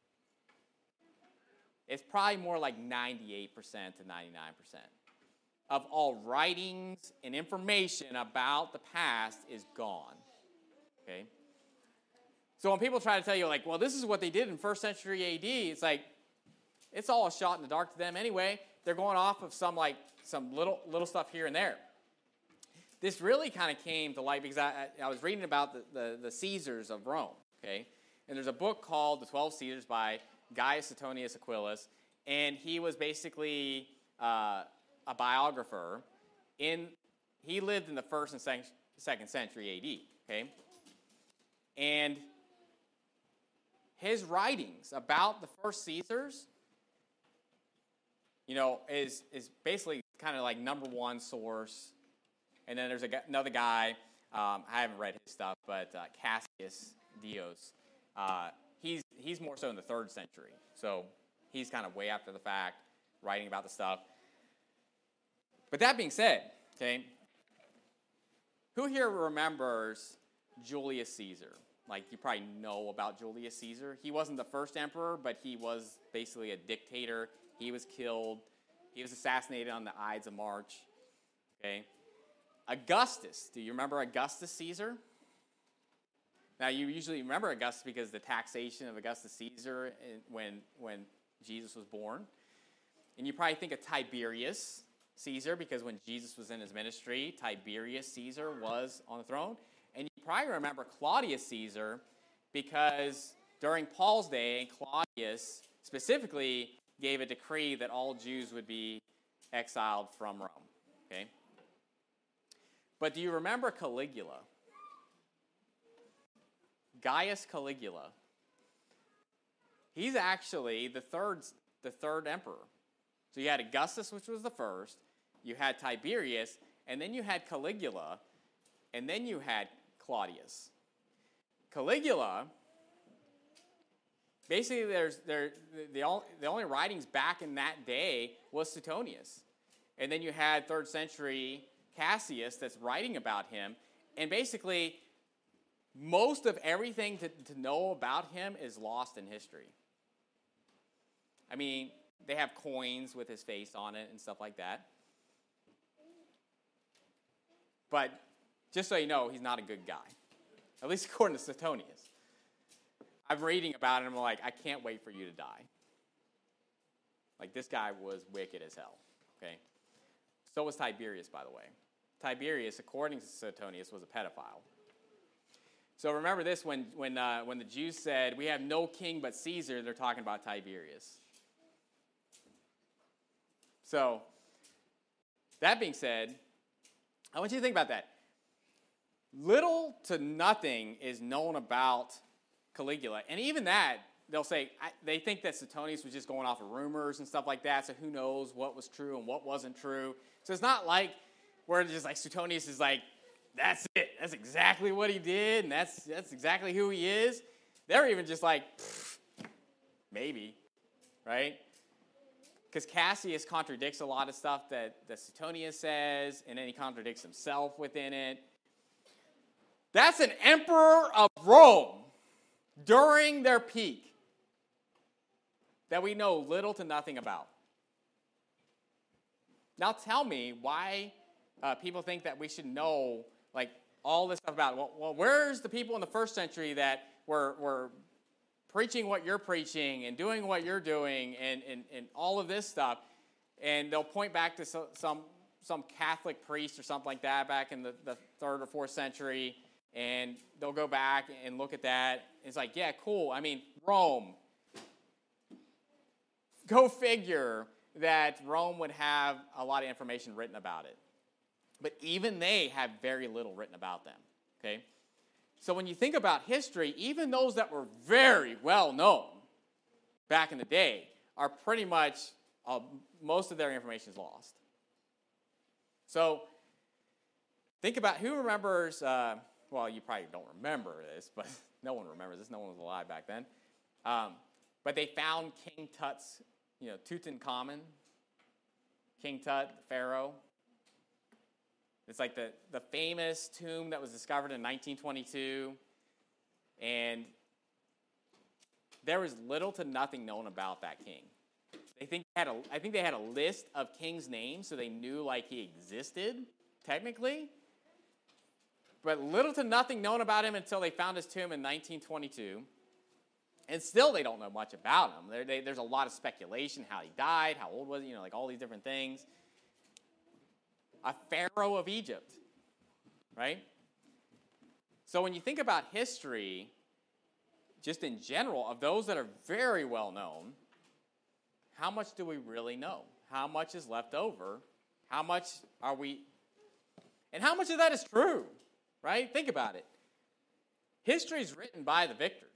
It's probably more like 98% to 99% of all writings and information about the past is gone, okay? So when people try to tell you, like, well, this is what they did in 1st century AD, it's like, it's all a shot in the dark to them anyway. They're going off of some little stuff here and there. This really kind of came to light because I was reading about the Caesars of Rome, okay? And there's a book called The 12 Caesars by Gaius Suetonius Aquilus, and he was basically a biographer. He lived in the 1st and 2nd century AD, okay? And his writings about the first Caesars, is basically kind of like number one source. And then there's another guy, I haven't read his stuff, but Cassius Dios. He's more so in the 3rd century. So he's kind of way after the fact, writing about the stuff. But that being said, okay, who here remembers Julius Caesar? Like, you probably know about Julius Caesar. He wasn't the first emperor, but he was basically a dictator. He was killed. He was assassinated on the Ides of March. Okay. Augustus. Do you remember Augustus Caesar? Now, you usually remember Augustus because the taxation of Augustus Caesar when Jesus was born. And you probably think of Tiberius Caesar because when Jesus was in his ministry, Tiberius Caesar was on the throne. And you probably remember Claudius Caesar because during Paul's day, Claudius specifically gave a decree that all Jews would be exiled from Rome. Okay? But do you remember Caligula? Gaius Caligula. He's actually the third emperor. So you had Augustus, which was the first. You had Tiberius, and then you had Caligula, and then you had Claudius. Caligula, basically, the only writings back in that day was Suetonius, and then you had 3rd century Cassius that's writing about him, and basically most of everything to know about him is lost in history. I mean, they have coins with his face on it and stuff like that. But just so you know, he's not a good guy. At least according to Suetonius. I'm reading about it and I'm like, I can't wait for you to die. Like, this guy was wicked as hell. Okay? So was Tiberius, by the way. Tiberius, according to Suetonius, was a pedophile. So remember this, when the Jews said, we have no king but Caesar, they're talking about Tiberius. So That being said, I want you to think about that. Little to nothing is known about Caligula. And even that, they'll say, they think that Suetonius was just going off of rumors and stuff like that, so who knows what was true and what wasn't true. So it's not like where it's just like Suetonius is like, that's it. That's exactly what he did, and that's exactly who he is. They're even just like, maybe, right? Because Cassius contradicts a lot of stuff that Suetonius says, and then he contradicts himself within it. That's an emperor of Rome during their peak that we know little to nothing about. Now tell me why people think that we should know like all this stuff about it. Well, where's the people in the first century that were preaching what you're preaching and doing what you're doing and all of this stuff? And they'll point back to some Catholic priest or something like that back in the 3rd or 4th century, and they'll go back and look at that. It's like, yeah, cool. I mean, Rome. Go figure that Rome would have a lot of information written about it. But even they have very little written about them, okay? So when you think about history, even those that were very well known back in the day are pretty much, most of their information is lost. So think about who remembers, well, you probably don't remember this, but no one remembers this. No one was alive back then. But they found King Tut's, Tutankhamun, King Tut, Pharaoh. It's like the famous tomb that was discovered in 1922. And there was little to nothing known about that king. I think they had a list of kings' names, so they knew like he existed, technically. But little to nothing known about him until they found his tomb in 1922. And still they don't know much about him. There's a lot of speculation, how he died, how old was he, like all these different things. A pharaoh of Egypt, right? So when you think about history, just in general, of those that are very well known, how much do we really know? How much is left over? How much are we, and how much of that is true, right? Think about it. History is written by the victors.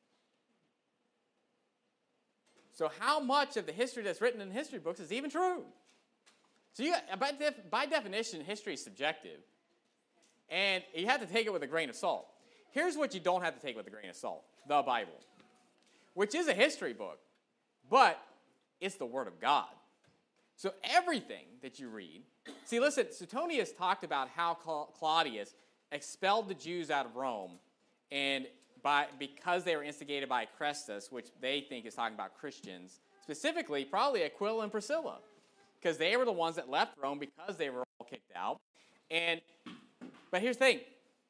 So how much of the history that's written in history books is even true? So by definition, history is subjective. And you have to take it with a grain of salt. Here's what you don't have to take with a grain of salt. The Bible. Which is a history book. But it's the Word of God. So everything that you read. See, listen, Suetonius talked about how Claudius expelled the Jews out of Rome. And because they were instigated by Chrestus, which they think is talking about Christians. Specifically, probably Aquila and Priscilla. Because they were the ones that left Rome because they were all kicked out. But here's the thing.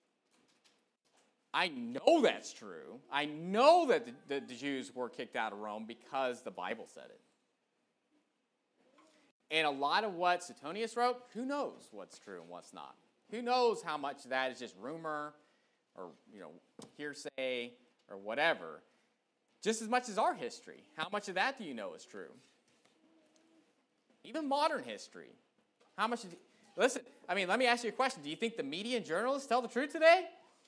I know that's true. I know that the Jews were kicked out of Rome because the Bible said it. And a lot of what Suetonius wrote, who knows what's true and what's not? Who knows how much of that is just rumor or hearsay or whatever? Just as much as our history. How much of that do you know is true? Even modern history. How much? Listen, let me ask you a question. Do you think the media and journalists tell the truth today?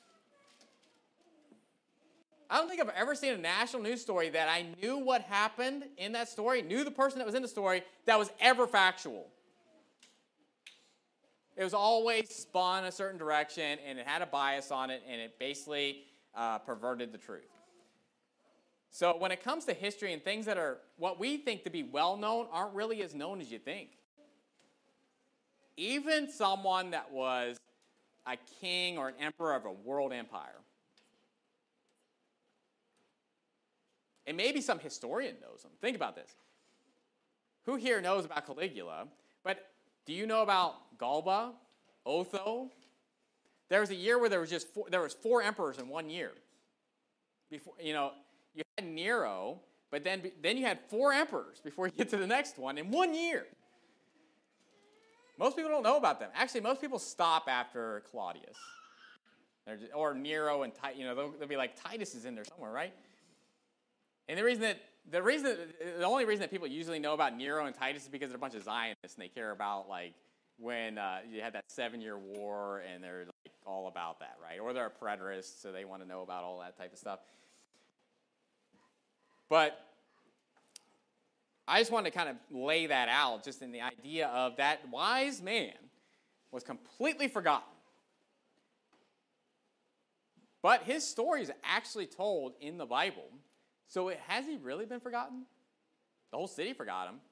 I don't think I've ever seen a national news story that I knew what happened in that story, knew the person that was in the story, that was ever factual. It was always spun a certain direction, and it had a bias on it, and it basically perverted the truth. So when it comes to history and things that are what we think to be well-known aren't really as known as you think. Even someone that was a king or an emperor of a world empire. And maybe some historian knows them. Think about this. Who here knows about Caligula? But do you know about Galba, Otho? There was a year where there was 4 emperors in 1 year. Before, you had Nero, but then you had 4 emperors before you get to the next one in 1 year. Most people don't know about them. Actually, most people stop after Claudius. Or Nero and Titus. They'll be like, Titus is in there somewhere, right? And the only reason that people usually know about Nero and Titus is because they're a bunch of Zionists and they care about like when you had that 7-year war, and they're like all about that, right? Or they're a preterist, so they want to know about all that type of stuff. But I just wanted to kind of lay that out, just in the idea of that wise man was completely forgotten. But his story is actually told in the Bible. So has he really been forgotten? The whole city forgot him.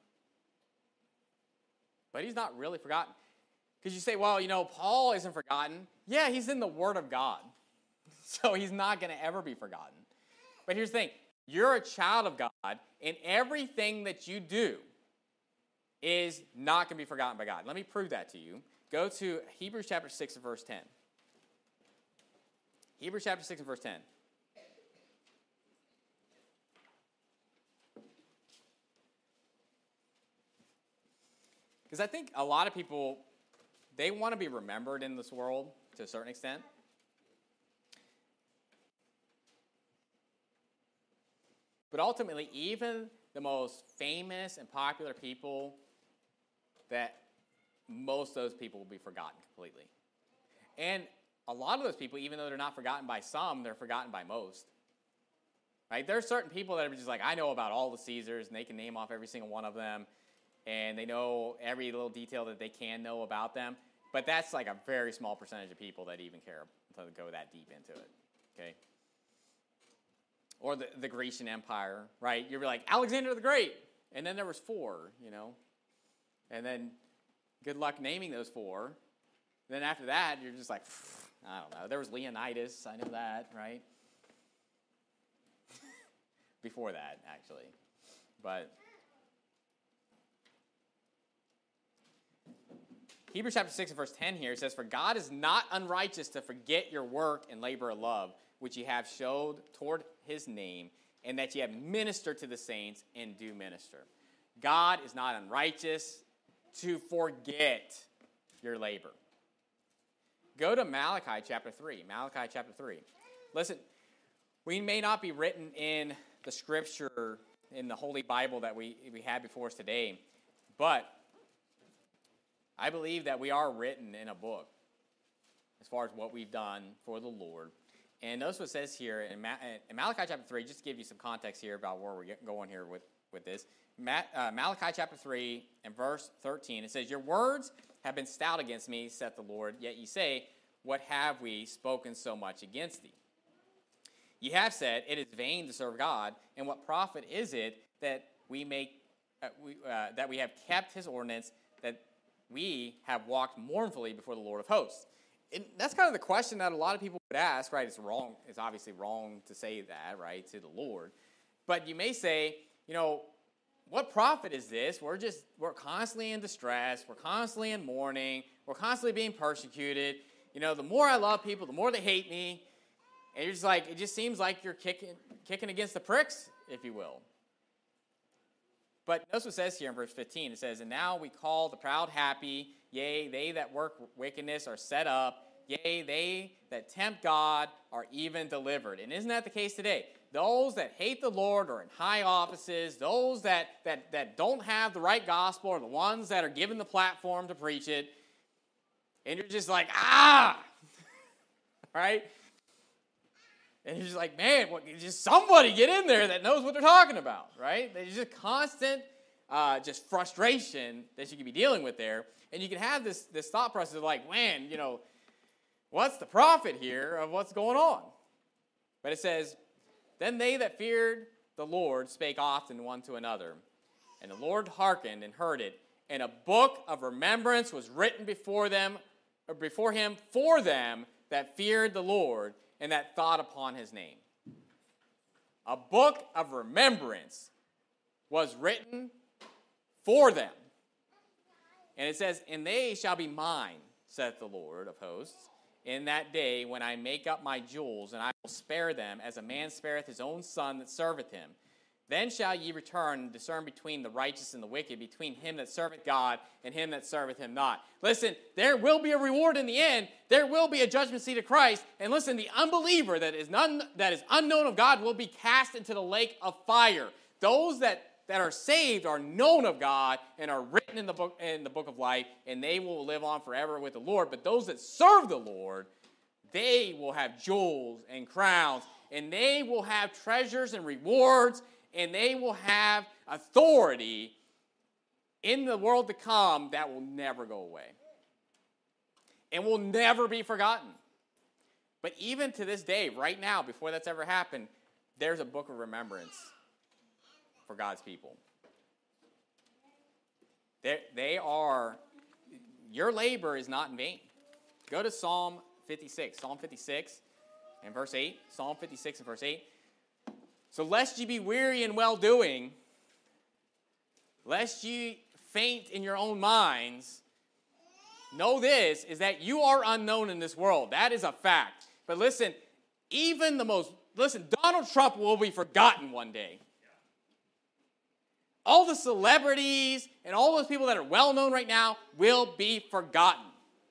But he's not really forgotten. Because you say, well, Paul isn't forgotten. Yeah, he's in the Word of God. So he's not going to ever be forgotten. But here's the thing. You're a child of God, and everything that you do is not going to be forgotten by God. Let me prove that to you. Go to Hebrews chapter 6 and verse 10. Hebrews chapter 6 and verse 10. Because I think a lot of people, they want to be remembered in this world to a certain extent. But ultimately, even the most famous and popular people, that most of those people will be forgotten completely. And a lot of those people, even though they're not forgotten by some, they're forgotten by most. Right? There are certain people that are just like, I know about all the Caesars, and they can name off every single one of them, and they know every little detail that they can know about them. But that's like a very small percentage of people that even care to go that deep into it. Okay? Or the Grecian Empire, right? You'd be like, Alexander the Great, and then there was 4, And then good luck naming those 4. And then after that, you're just like, I don't know. There was Leonidas, I know that, right? Before that, actually. But Hebrews chapter 6 and verse 10 here says, for God is not unrighteous to forget your work and labor of love, which ye have showed toward his name, and that ye have ministered to the saints and do minister. God is not unrighteous to forget your labor. Go to Malachi chapter 3. Malachi chapter 3. Listen, we may not be written in the scripture, in the Holy Bible that we had before us today, but I believe that we are written in a book as far as what we've done for the Lord. And notice what it says here in Malachi chapter 3, just to give you some context here about where we're going here with this. Malachi chapter 3 and verse 13, it says, your words have been stout against me, saith the Lord, yet ye say, what have we spoken so much against thee? Ye have said, it is vain to serve God, and what profit is it that we have kept his ordinance, that we have walked mournfully before the Lord of hosts? And that's kind of the question that a lot of people would ask, right? It's wrong. It's obviously wrong to say that, right, to the Lord. But you may say, what profit is this? We're constantly in distress. We're constantly in mourning. We're constantly being persecuted. The more I love people, the more they hate me. And you're just like, it just seems like you're kicking against the pricks, if you will. But notice what it says here in verse 15. It says, and now we call the proud happy, yea, they that work wickedness are set up, yea, they that tempt God are even delivered. And isn't that the case today? Those that hate the Lord are in high offices. Those that don't have the right gospel are the ones that are given the platform to preach it. And you're just like, right? And you're just like, man, just somebody get in there that knows what they're talking about, right? There's just constant just frustration that you could be dealing with there. And you can have this thought process of like, man, what's the profit here of what's going on? But it says, then they that feared the Lord spake often one to another. And the Lord hearkened and heard it. And a book of remembrance was written before him for them that feared the Lord and that thought upon his name. A book of remembrance was written for them. And it says, and they shall be mine, saith the Lord of hosts, in that day when I make up my jewels, and I will spare them, as a man spareth his own son that serveth him. Then shall ye return and discern between the righteous and the wicked, between him that serveth God and him that serveth him not. Listen, there will be a reward in the end. There will be a judgment seat of Christ. And listen, the unbeliever that is unknown of God will be cast into the lake of fire. Those that that are saved are known of God and are written in the book of life, and they will live on forever with the Lord. But those that serve the Lord, they will have jewels and crowns, and they will have treasures and rewards, and they will have authority in the world to come that will never go away and will never be forgotten. But even to this day, right now, before that's ever happened, there's a book of remembrance for God's people. Your labor is not in vain. Go to Psalm 56. Psalm 56 and verse 8. Psalm 56 and verse 8. So lest ye be weary in well-doing, lest ye faint in your own minds, know this, is that you are unknown in this world. That is a fact. But listen, Donald Trump will be forgotten one day. All the celebrities and all those people that are well known right now will be forgotten.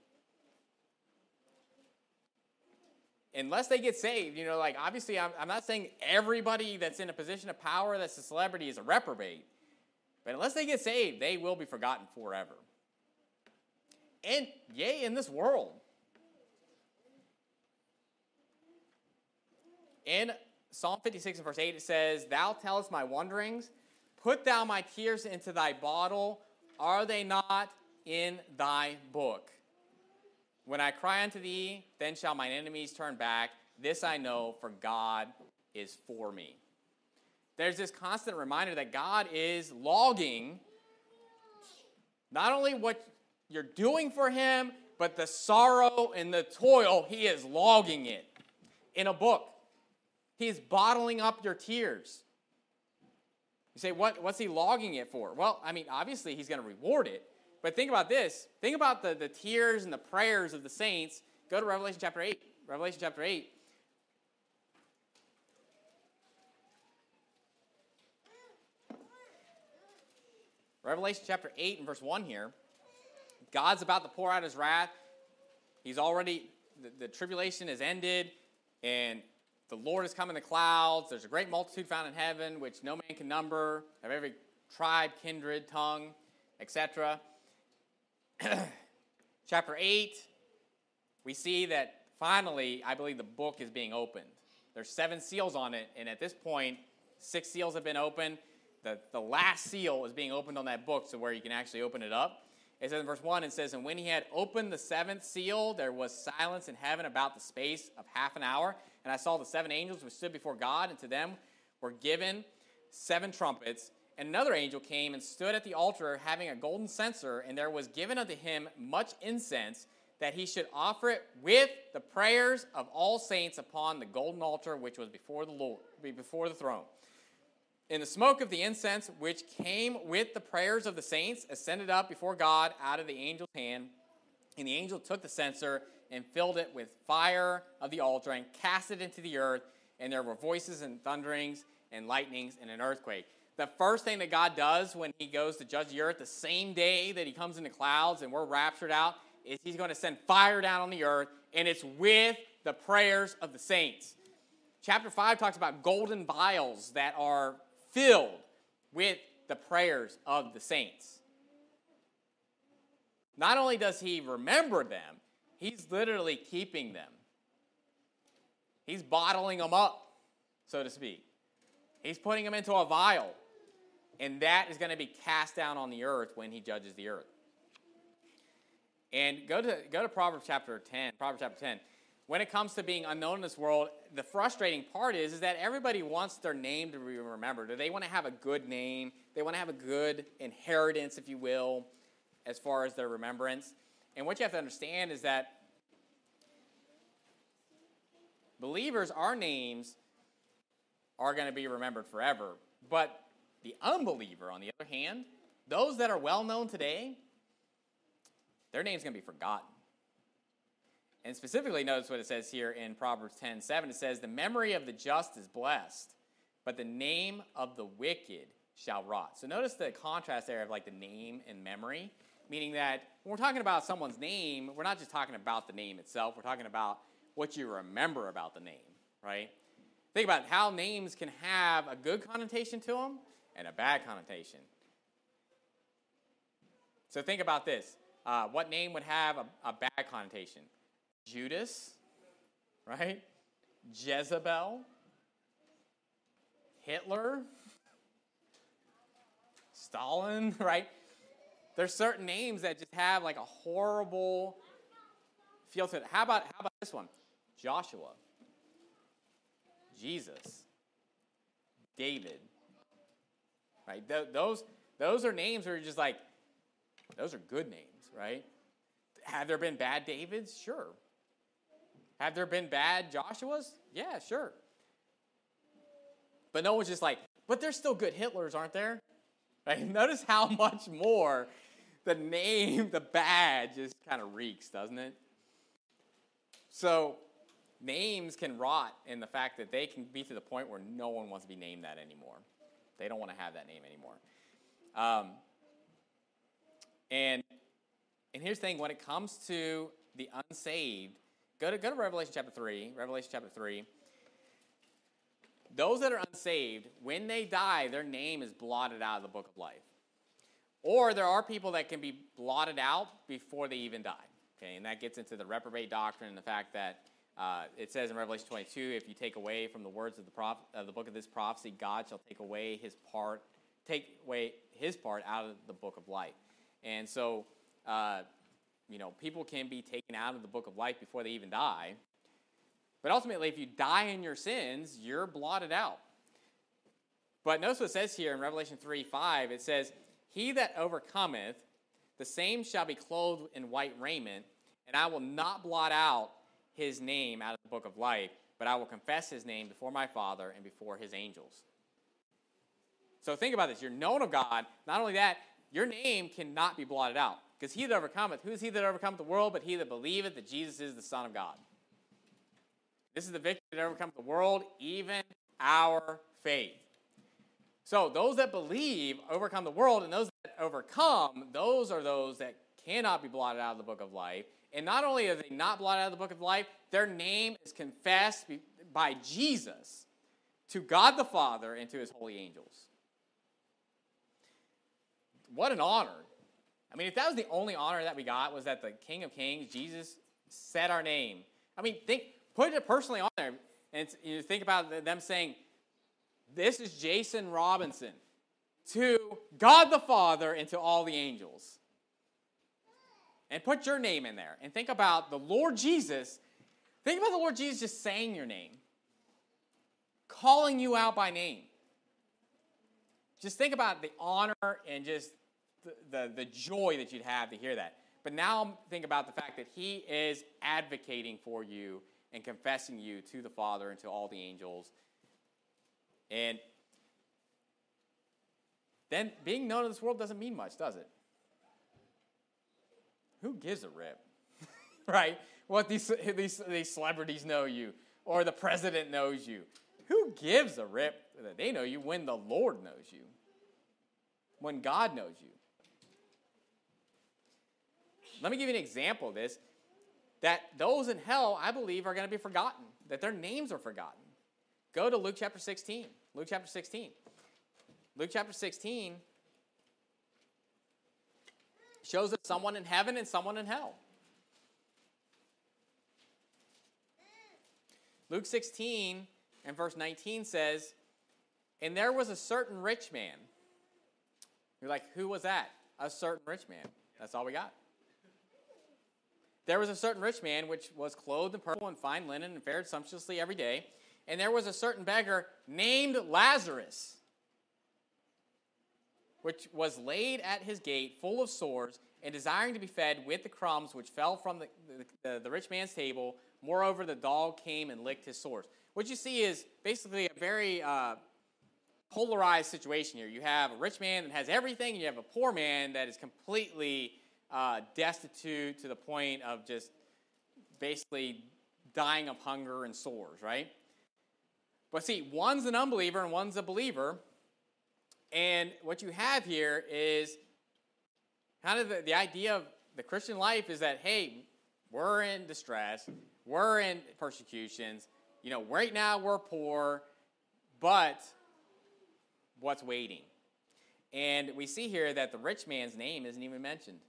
Unless they get saved, obviously I'm not saying everybody that's in a position of power that's a celebrity is a reprobate. But unless they get saved, they will be forgotten forever. And yea, in this world. In Psalm 56 and verse 8, it says, Thou tellest my wanderings, put thou my tears into thy bottle, are they not in thy book? When I cry unto thee, then shall mine enemies turn back. This I know, for God is for me. There's this constant reminder that God is logging not only what you're doing for him, but the sorrow and the toil, he is logging it in a book. He is bottling up your tears. You say, what's he logging it for? Well, obviously he's going to reward it. But think about this. Think about the tears and the prayers of the saints. Go to Revelation chapter 8. Revelation chapter 8. Revelation chapter 8 and verse 1 here. God's about to pour out his wrath. He's already, the tribulation has ended, and the Lord has come in the clouds. There's a great multitude found in heaven, which no man can number, of every tribe, kindred, tongue, etc. Chapter 8, we see that finally, I believe the book is being opened. There's 7 seals on it, and at this point, 6 seals have been opened. The last seal is being opened on that book, so where you can actually open it up. It says in verse 1, it says, And when he had opened the 7th seal, there was silence in heaven about the space of half an hour. And I saw the 7 angels which stood before God, and to them were given 7 trumpets. And another angel came and stood at the altar, having a golden censer, and there was given unto him much incense, that he should offer it with the prayers of all saints upon the golden altar which was before the Lord, before the throne. And the smoke of the incense, which came with the prayers of the saints, ascended up before God out of the angel's hand. And the angel took the censer and filled it with fire of the altar and cast it into the earth. And there were voices and thunderings and lightnings and an earthquake. The first thing that God does when he goes to judge the earth, the same day that he comes in the clouds and we're raptured out, is he's going to send fire down on the earth, and it's with the prayers of the saints. Chapter 5 talks about golden vials that are filled with the prayers of the saints. Not only does he remember them, he's literally keeping them. He's bottling them up, so to speak. He's putting them into a vial, and that is going to be cast down on the earth when he judges the earth. And go to Proverbs chapter 10. Proverbs chapter 10. When it comes to being unknown in this world, the frustrating part is that everybody wants their name to be remembered. They want to have a good name. They want to have a good inheritance, if you will, as far as their remembrance. And what you have to understand is that believers, our names are going to be remembered forever. But the unbeliever, on the other hand, those that are well known today, their name's going to be forgotten. And specifically, notice what it says here in Proverbs 10:7. It says, The memory of the just is blessed, but the name of the wicked shall rot. So notice the contrast there of like the name and memory, meaning that when we're talking about someone's name, we're not just talking about the name itself. We're talking about what you remember about the name, right? Think about how names can have a good connotation to them, and a bad connotation. So think about this. What name would have a bad connotation? Judas, right? Jezebel, Hitler, Stalin, right? There's certain names that just have like a horrible feel to it. How about this one? Joshua, Jesus, David, right? Those are names where you're just like, those are good names, right? Have there been bad Davids? Sure. Have there been bad Joshuas? Yeah, sure. But no one's just like, but there's still good Hitlers, aren't there? Right? Notice how much more the name, the bad, just kind of reeks, doesn't it? So names can rot in the fact that they can be to the point where no one wants to be named that anymore. They don't want to have that name anymore. And here's the thing, when it comes to the unsaved, go to Revelation chapter 3. Revelation chapter 3. Those that are unsaved, when they die, their name is blotted out of the book of life. Or there are people that can be blotted out before they even die. Okay, and that gets into the reprobate doctrine and the fact that it says in Revelation 22, if you take away from the words of the book of this prophecy, God shall take away his part out of the book of life. And so, people can be taken out of the book of life before they even die. But ultimately, if you die in your sins, you're blotted out. But notice what it says here in Revelation 3:5. It says, he that overcometh, the same shall be clothed in white raiment, and I will not blot out his name out of the book of life, but I will confess his name before my Father and before his angels. So think about this. You're known of God. Not only that, your name cannot be blotted out. Because he that overcometh, who is he that overcometh the world, but he that believeth that Jesus is the Son of God? This is the victory that overcomes the world, even our faith. So those that believe overcome the world, and those that overcome, those are those that cannot be blotted out of the book of life. And not only are they not blotted out of the book of life, their name is confessed by Jesus to God the Father and to his holy angels. What an honor. I mean, if that was the only honor that we got, was that the King of Kings, Jesus, said our name. I mean, put it personally on there, and think about them saying, this is Jason Robinson, to God the Father and to all the angels. And put your name in there. And think about the Lord Jesus. Think about the Lord Jesus just saying your name. Calling you out by name. Just think about the honor and just the joy that you'd have to hear that. But now think about the fact that he is advocating for you and confessing you to the Father and to all the angels. And then being known in this world doesn't mean much, does it? Who gives a rip? Right? What these celebrities know you, or the president knows you. Who gives a rip that they know you when the Lord knows you? When God knows you. Let me give you an example of this. That those in hell, I believe, are going to be forgotten. That their names are forgotten. Go to Luke chapter 16. Luke chapter 16. Luke chapter 16 shows us someone in heaven and someone in hell. Luke 16 and verse 19 says, and there was a certain rich man. You're like, who was that? A certain rich man. That's all we got. There was a certain rich man which was clothed in purple and fine linen and fared sumptuously every day. And there was a certain beggar named Lazarus, which was laid at his gate full of sores and desiring to be fed with the crumbs which fell from the rich man's table. Moreover, the dog came and licked his sores. What you see is basically a very polarized situation here. You have a rich man that has everything, and you have a poor man that is completely destitute to the point of just basically dying of hunger and sores, right? But see, one's an unbeliever and one's a believer. And what you have here is kind of the idea of the Christian life is that, hey, we're in distress, we're in persecutions, right now we're poor, but what's waiting? And we see here that the rich man's name isn't even mentioned.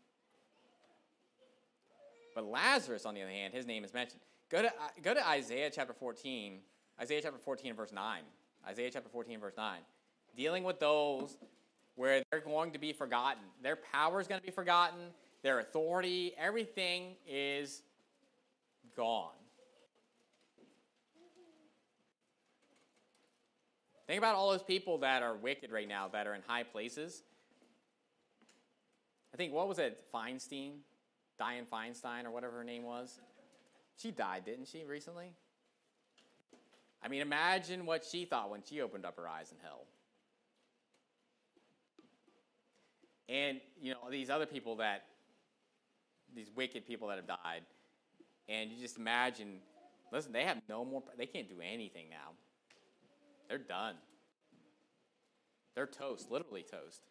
But Lazarus, on the other hand, his name is mentioned. Go to Isaiah chapter 14. Isaiah chapter 14 verse 9. Isaiah chapter 14 verse 9. Dealing with those where they're going to be forgotten. Their power is going to be forgotten. Their authority, everything is gone. Think about all those people that are wicked right now, that are in high places. I think, what was it, Feinstein? Dianne Feinstein, or whatever her name was. She died, didn't she, recently? I mean, imagine what she thought when she opened up her eyes in hell. And, you know, these other people these wicked people that have died, and you just imagine, listen, they have no more, they can't do anything now. They're done. They're toast, literally toast.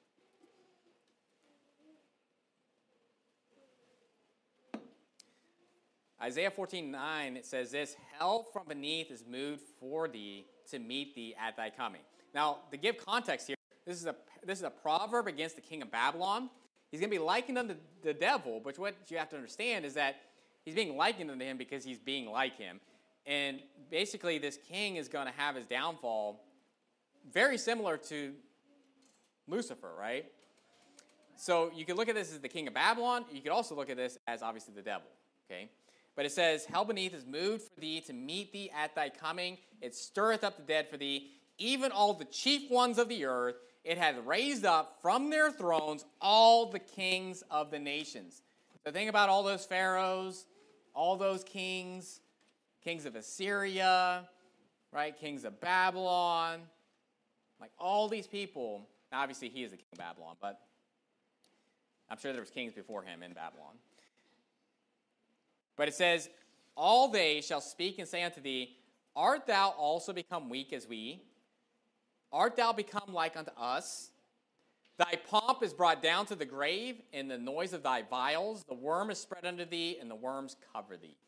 Isaiah 14:9, it says this, hell from beneath is moved for thee to meet thee at thy coming. Now, to give context here, this is a proverb against the king of Babylon. He's going to be likened unto the devil, but what you have to understand is that he's being likened unto him because he's being like him. And basically, this king is going to have his downfall very similar to Lucifer, right? So you could look at this as the king of Babylon. You could also look at this as obviously the devil, okay? But it says, hell beneath is moved for thee to meet thee at thy coming. It stirreth up the dead for thee, even all the chief ones of the earth. It hath raised up from their thrones all the kings of the nations. So think about all those pharaohs, all those kings of Assyria, right? Kings of Babylon, like all these people. Now, obviously, he is the king of Babylon, but I'm sure there was kings before him in Babylon. But it says, all they shall speak and say unto thee, art thou also become weak as we? Art thou become like unto us? Thy pomp is brought down to the grave, and the noise of thy vials. The worm is spread unto thee, and the worms cover thee.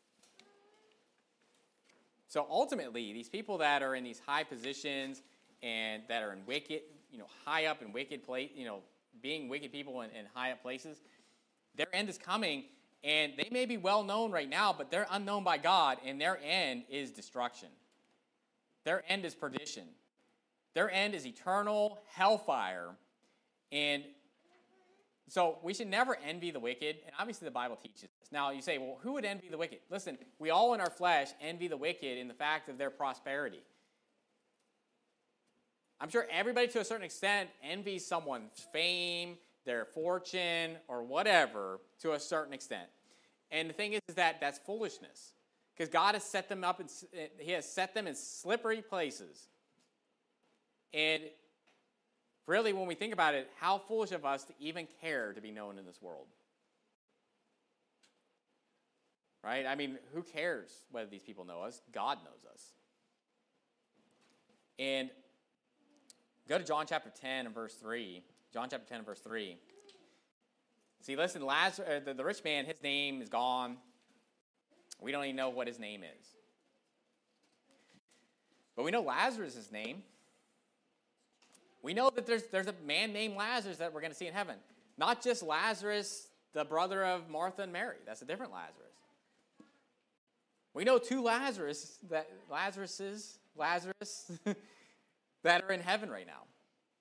So ultimately, these people that are in these high positions and that are in wicked, high up in wicked place, being wicked people in high up places, their end is coming, and they may be well known right now, but they're unknown by God, and their end is destruction. Their end is perdition. Their end is eternal hellfire. And so we should never envy the wicked, and obviously the Bible teaches this. Now you say, well, who would envy the wicked? Listen, we all in our flesh envy the wicked in the fact of their prosperity. I'm sure everybody to a certain extent envies someone's fame, their fortune, or whatever to a certain extent. And the thing is that that's foolishness, because God has set them up, He has set them in slippery places. And really, when we think about it, how foolish of us to even care to be known in this world. Right? I mean, who cares whether these people know us? God knows us. And go to John chapter 10 and verse 3. John chapter 10 and verse 3. See, listen, Lazarus, the rich man, his name is gone. We don't even know what his name is. But we know Lazarus' name. We know that there's a man named Lazarus that we're going to see in heaven. Not just Lazarus, the brother of Martha and Mary. That's a different Lazarus. We know two Lazarus that are in heaven right now.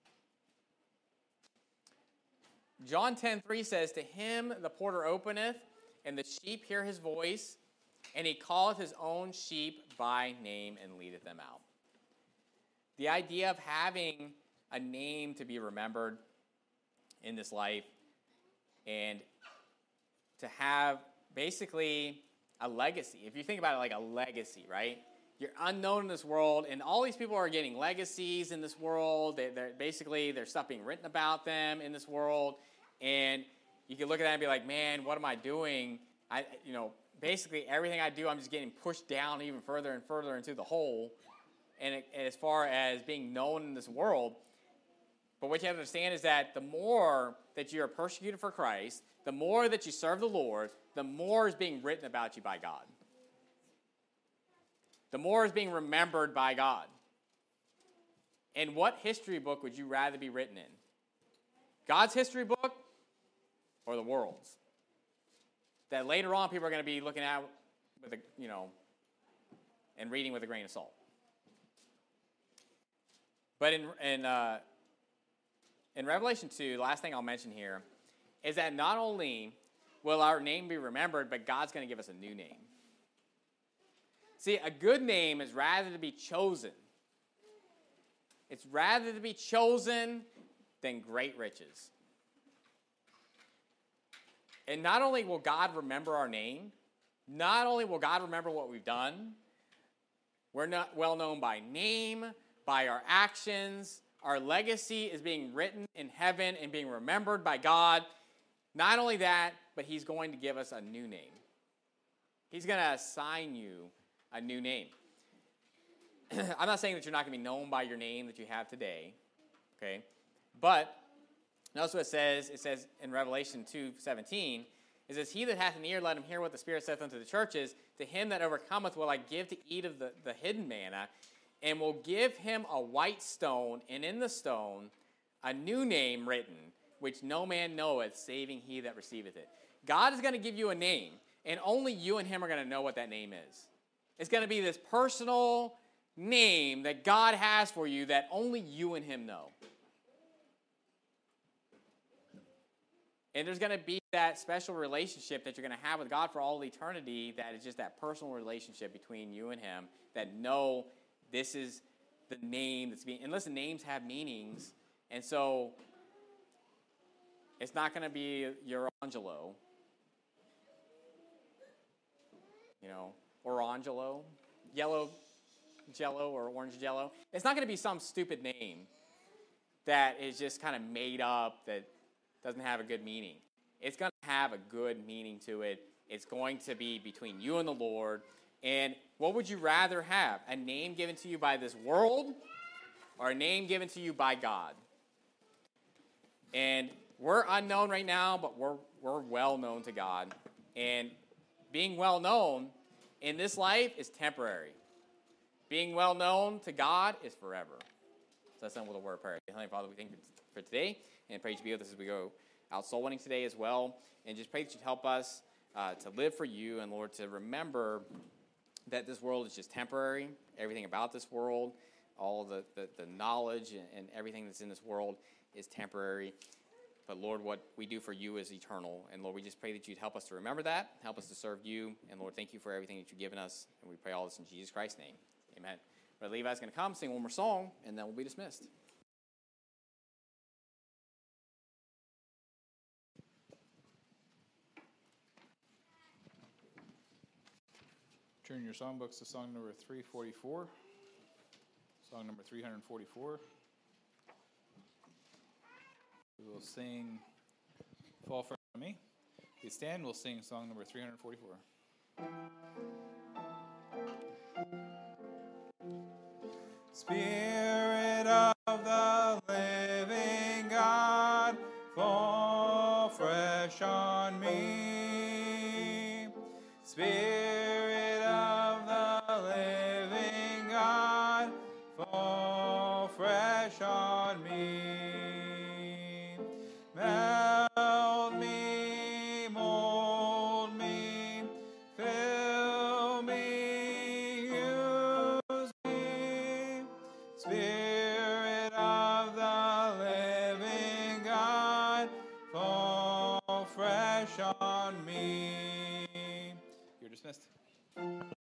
John 10:3 says, to him the porter openeth, and the sheep hear his voice, and he calleth his own sheep by name and leadeth them out. The idea of having a name to be remembered in this life, and to have basically a legacy. If you think about it like a legacy, right? You're unknown in this world, and all these people are getting legacies in this world. They're stuff being written about them in this world, and you can look at that and be like, man, what am I doing? Basically everything I do, I'm just getting pushed down even further and further into the hole. And as far as being known in this world. But what you have to understand is that the more that you are persecuted for Christ, the more that you serve the Lord, the more is being written about you by God. The more is being remembered by God. And what history book would you rather be written in? God's history book or the world's? That later on people are going to be looking at with and reading with a grain of salt. But in Revelation 2, the last thing I'll mention here is that not only will our name be remembered, but God's going to give us a new name. See, a good name is rather to be chosen. It's rather to be chosen than great riches. And not only will God remember our name, not only will God remember what we've done, we're not well known by name, by our actions. Our legacy is being written in heaven and being remembered by God. Not only that, but he's going to give us a new name. He's going to assign you a new name. I'm not saying that you're not going to be known by your name that you have today, okay? But notice what it says. It says in Revelation 2:17, it says, "He that hath an ear, let him hear what the Spirit saith unto the churches. To him that overcometh will I give to eat of the hidden manna, and will give him a white stone, and in the stone a new name written, which no man knoweth, saving he that receiveth it." God is going to give you a name, and only you and him are going to know what that name is. It's going to be this personal name that God has for you that only you and him know. And there's going to be that special relationship that you're going to have with God for all eternity that is just that personal relationship between you and him that know this is the name that's being... And listen, names have meanings. And so it's not going to be your Angelo. Or Angelo. Yellow Jello or orange Jello. It's not going to be some stupid name that is just kind of made up that doesn't have a good meaning. It's going to have a good meaning to it. It's going to be between you and the Lord. And what would you rather have? A name given to you by this world or a name given to you by God? And we're unknown right now, but we're well known to God. And being well known in this life is temporary. Being well known to God is forever. So that's done with a word of prayer. Heavenly Father, we thank you for today, and pray you be with us as we go out soul winning today as well. And just pray that you'd help us to live for you, and Lord, to remember that this world is just temporary. Everything about this world, all the knowledge and everything that's in this world is temporary. But Lord, what we do for you is eternal. And Lord, we just pray that you'd help us to remember that, help us to serve you. And Lord, thank you for everything that you've given us. And we pray all this in Jesus Christ's name. Amen. Brother Levi's going to come, sing one more song, and then we'll be dismissed. Turn your songbooks to song number 344. Song number 344. We will sing Fall Fresh on Me. If you stand, we'll sing song number 344. Spirit of the living God, fall fresh on me. Spirit of the living God, fall fresh on me. Melt me, mold me, fill me, use me. Spirit of the living God, fall fresh on me. You're dismissed.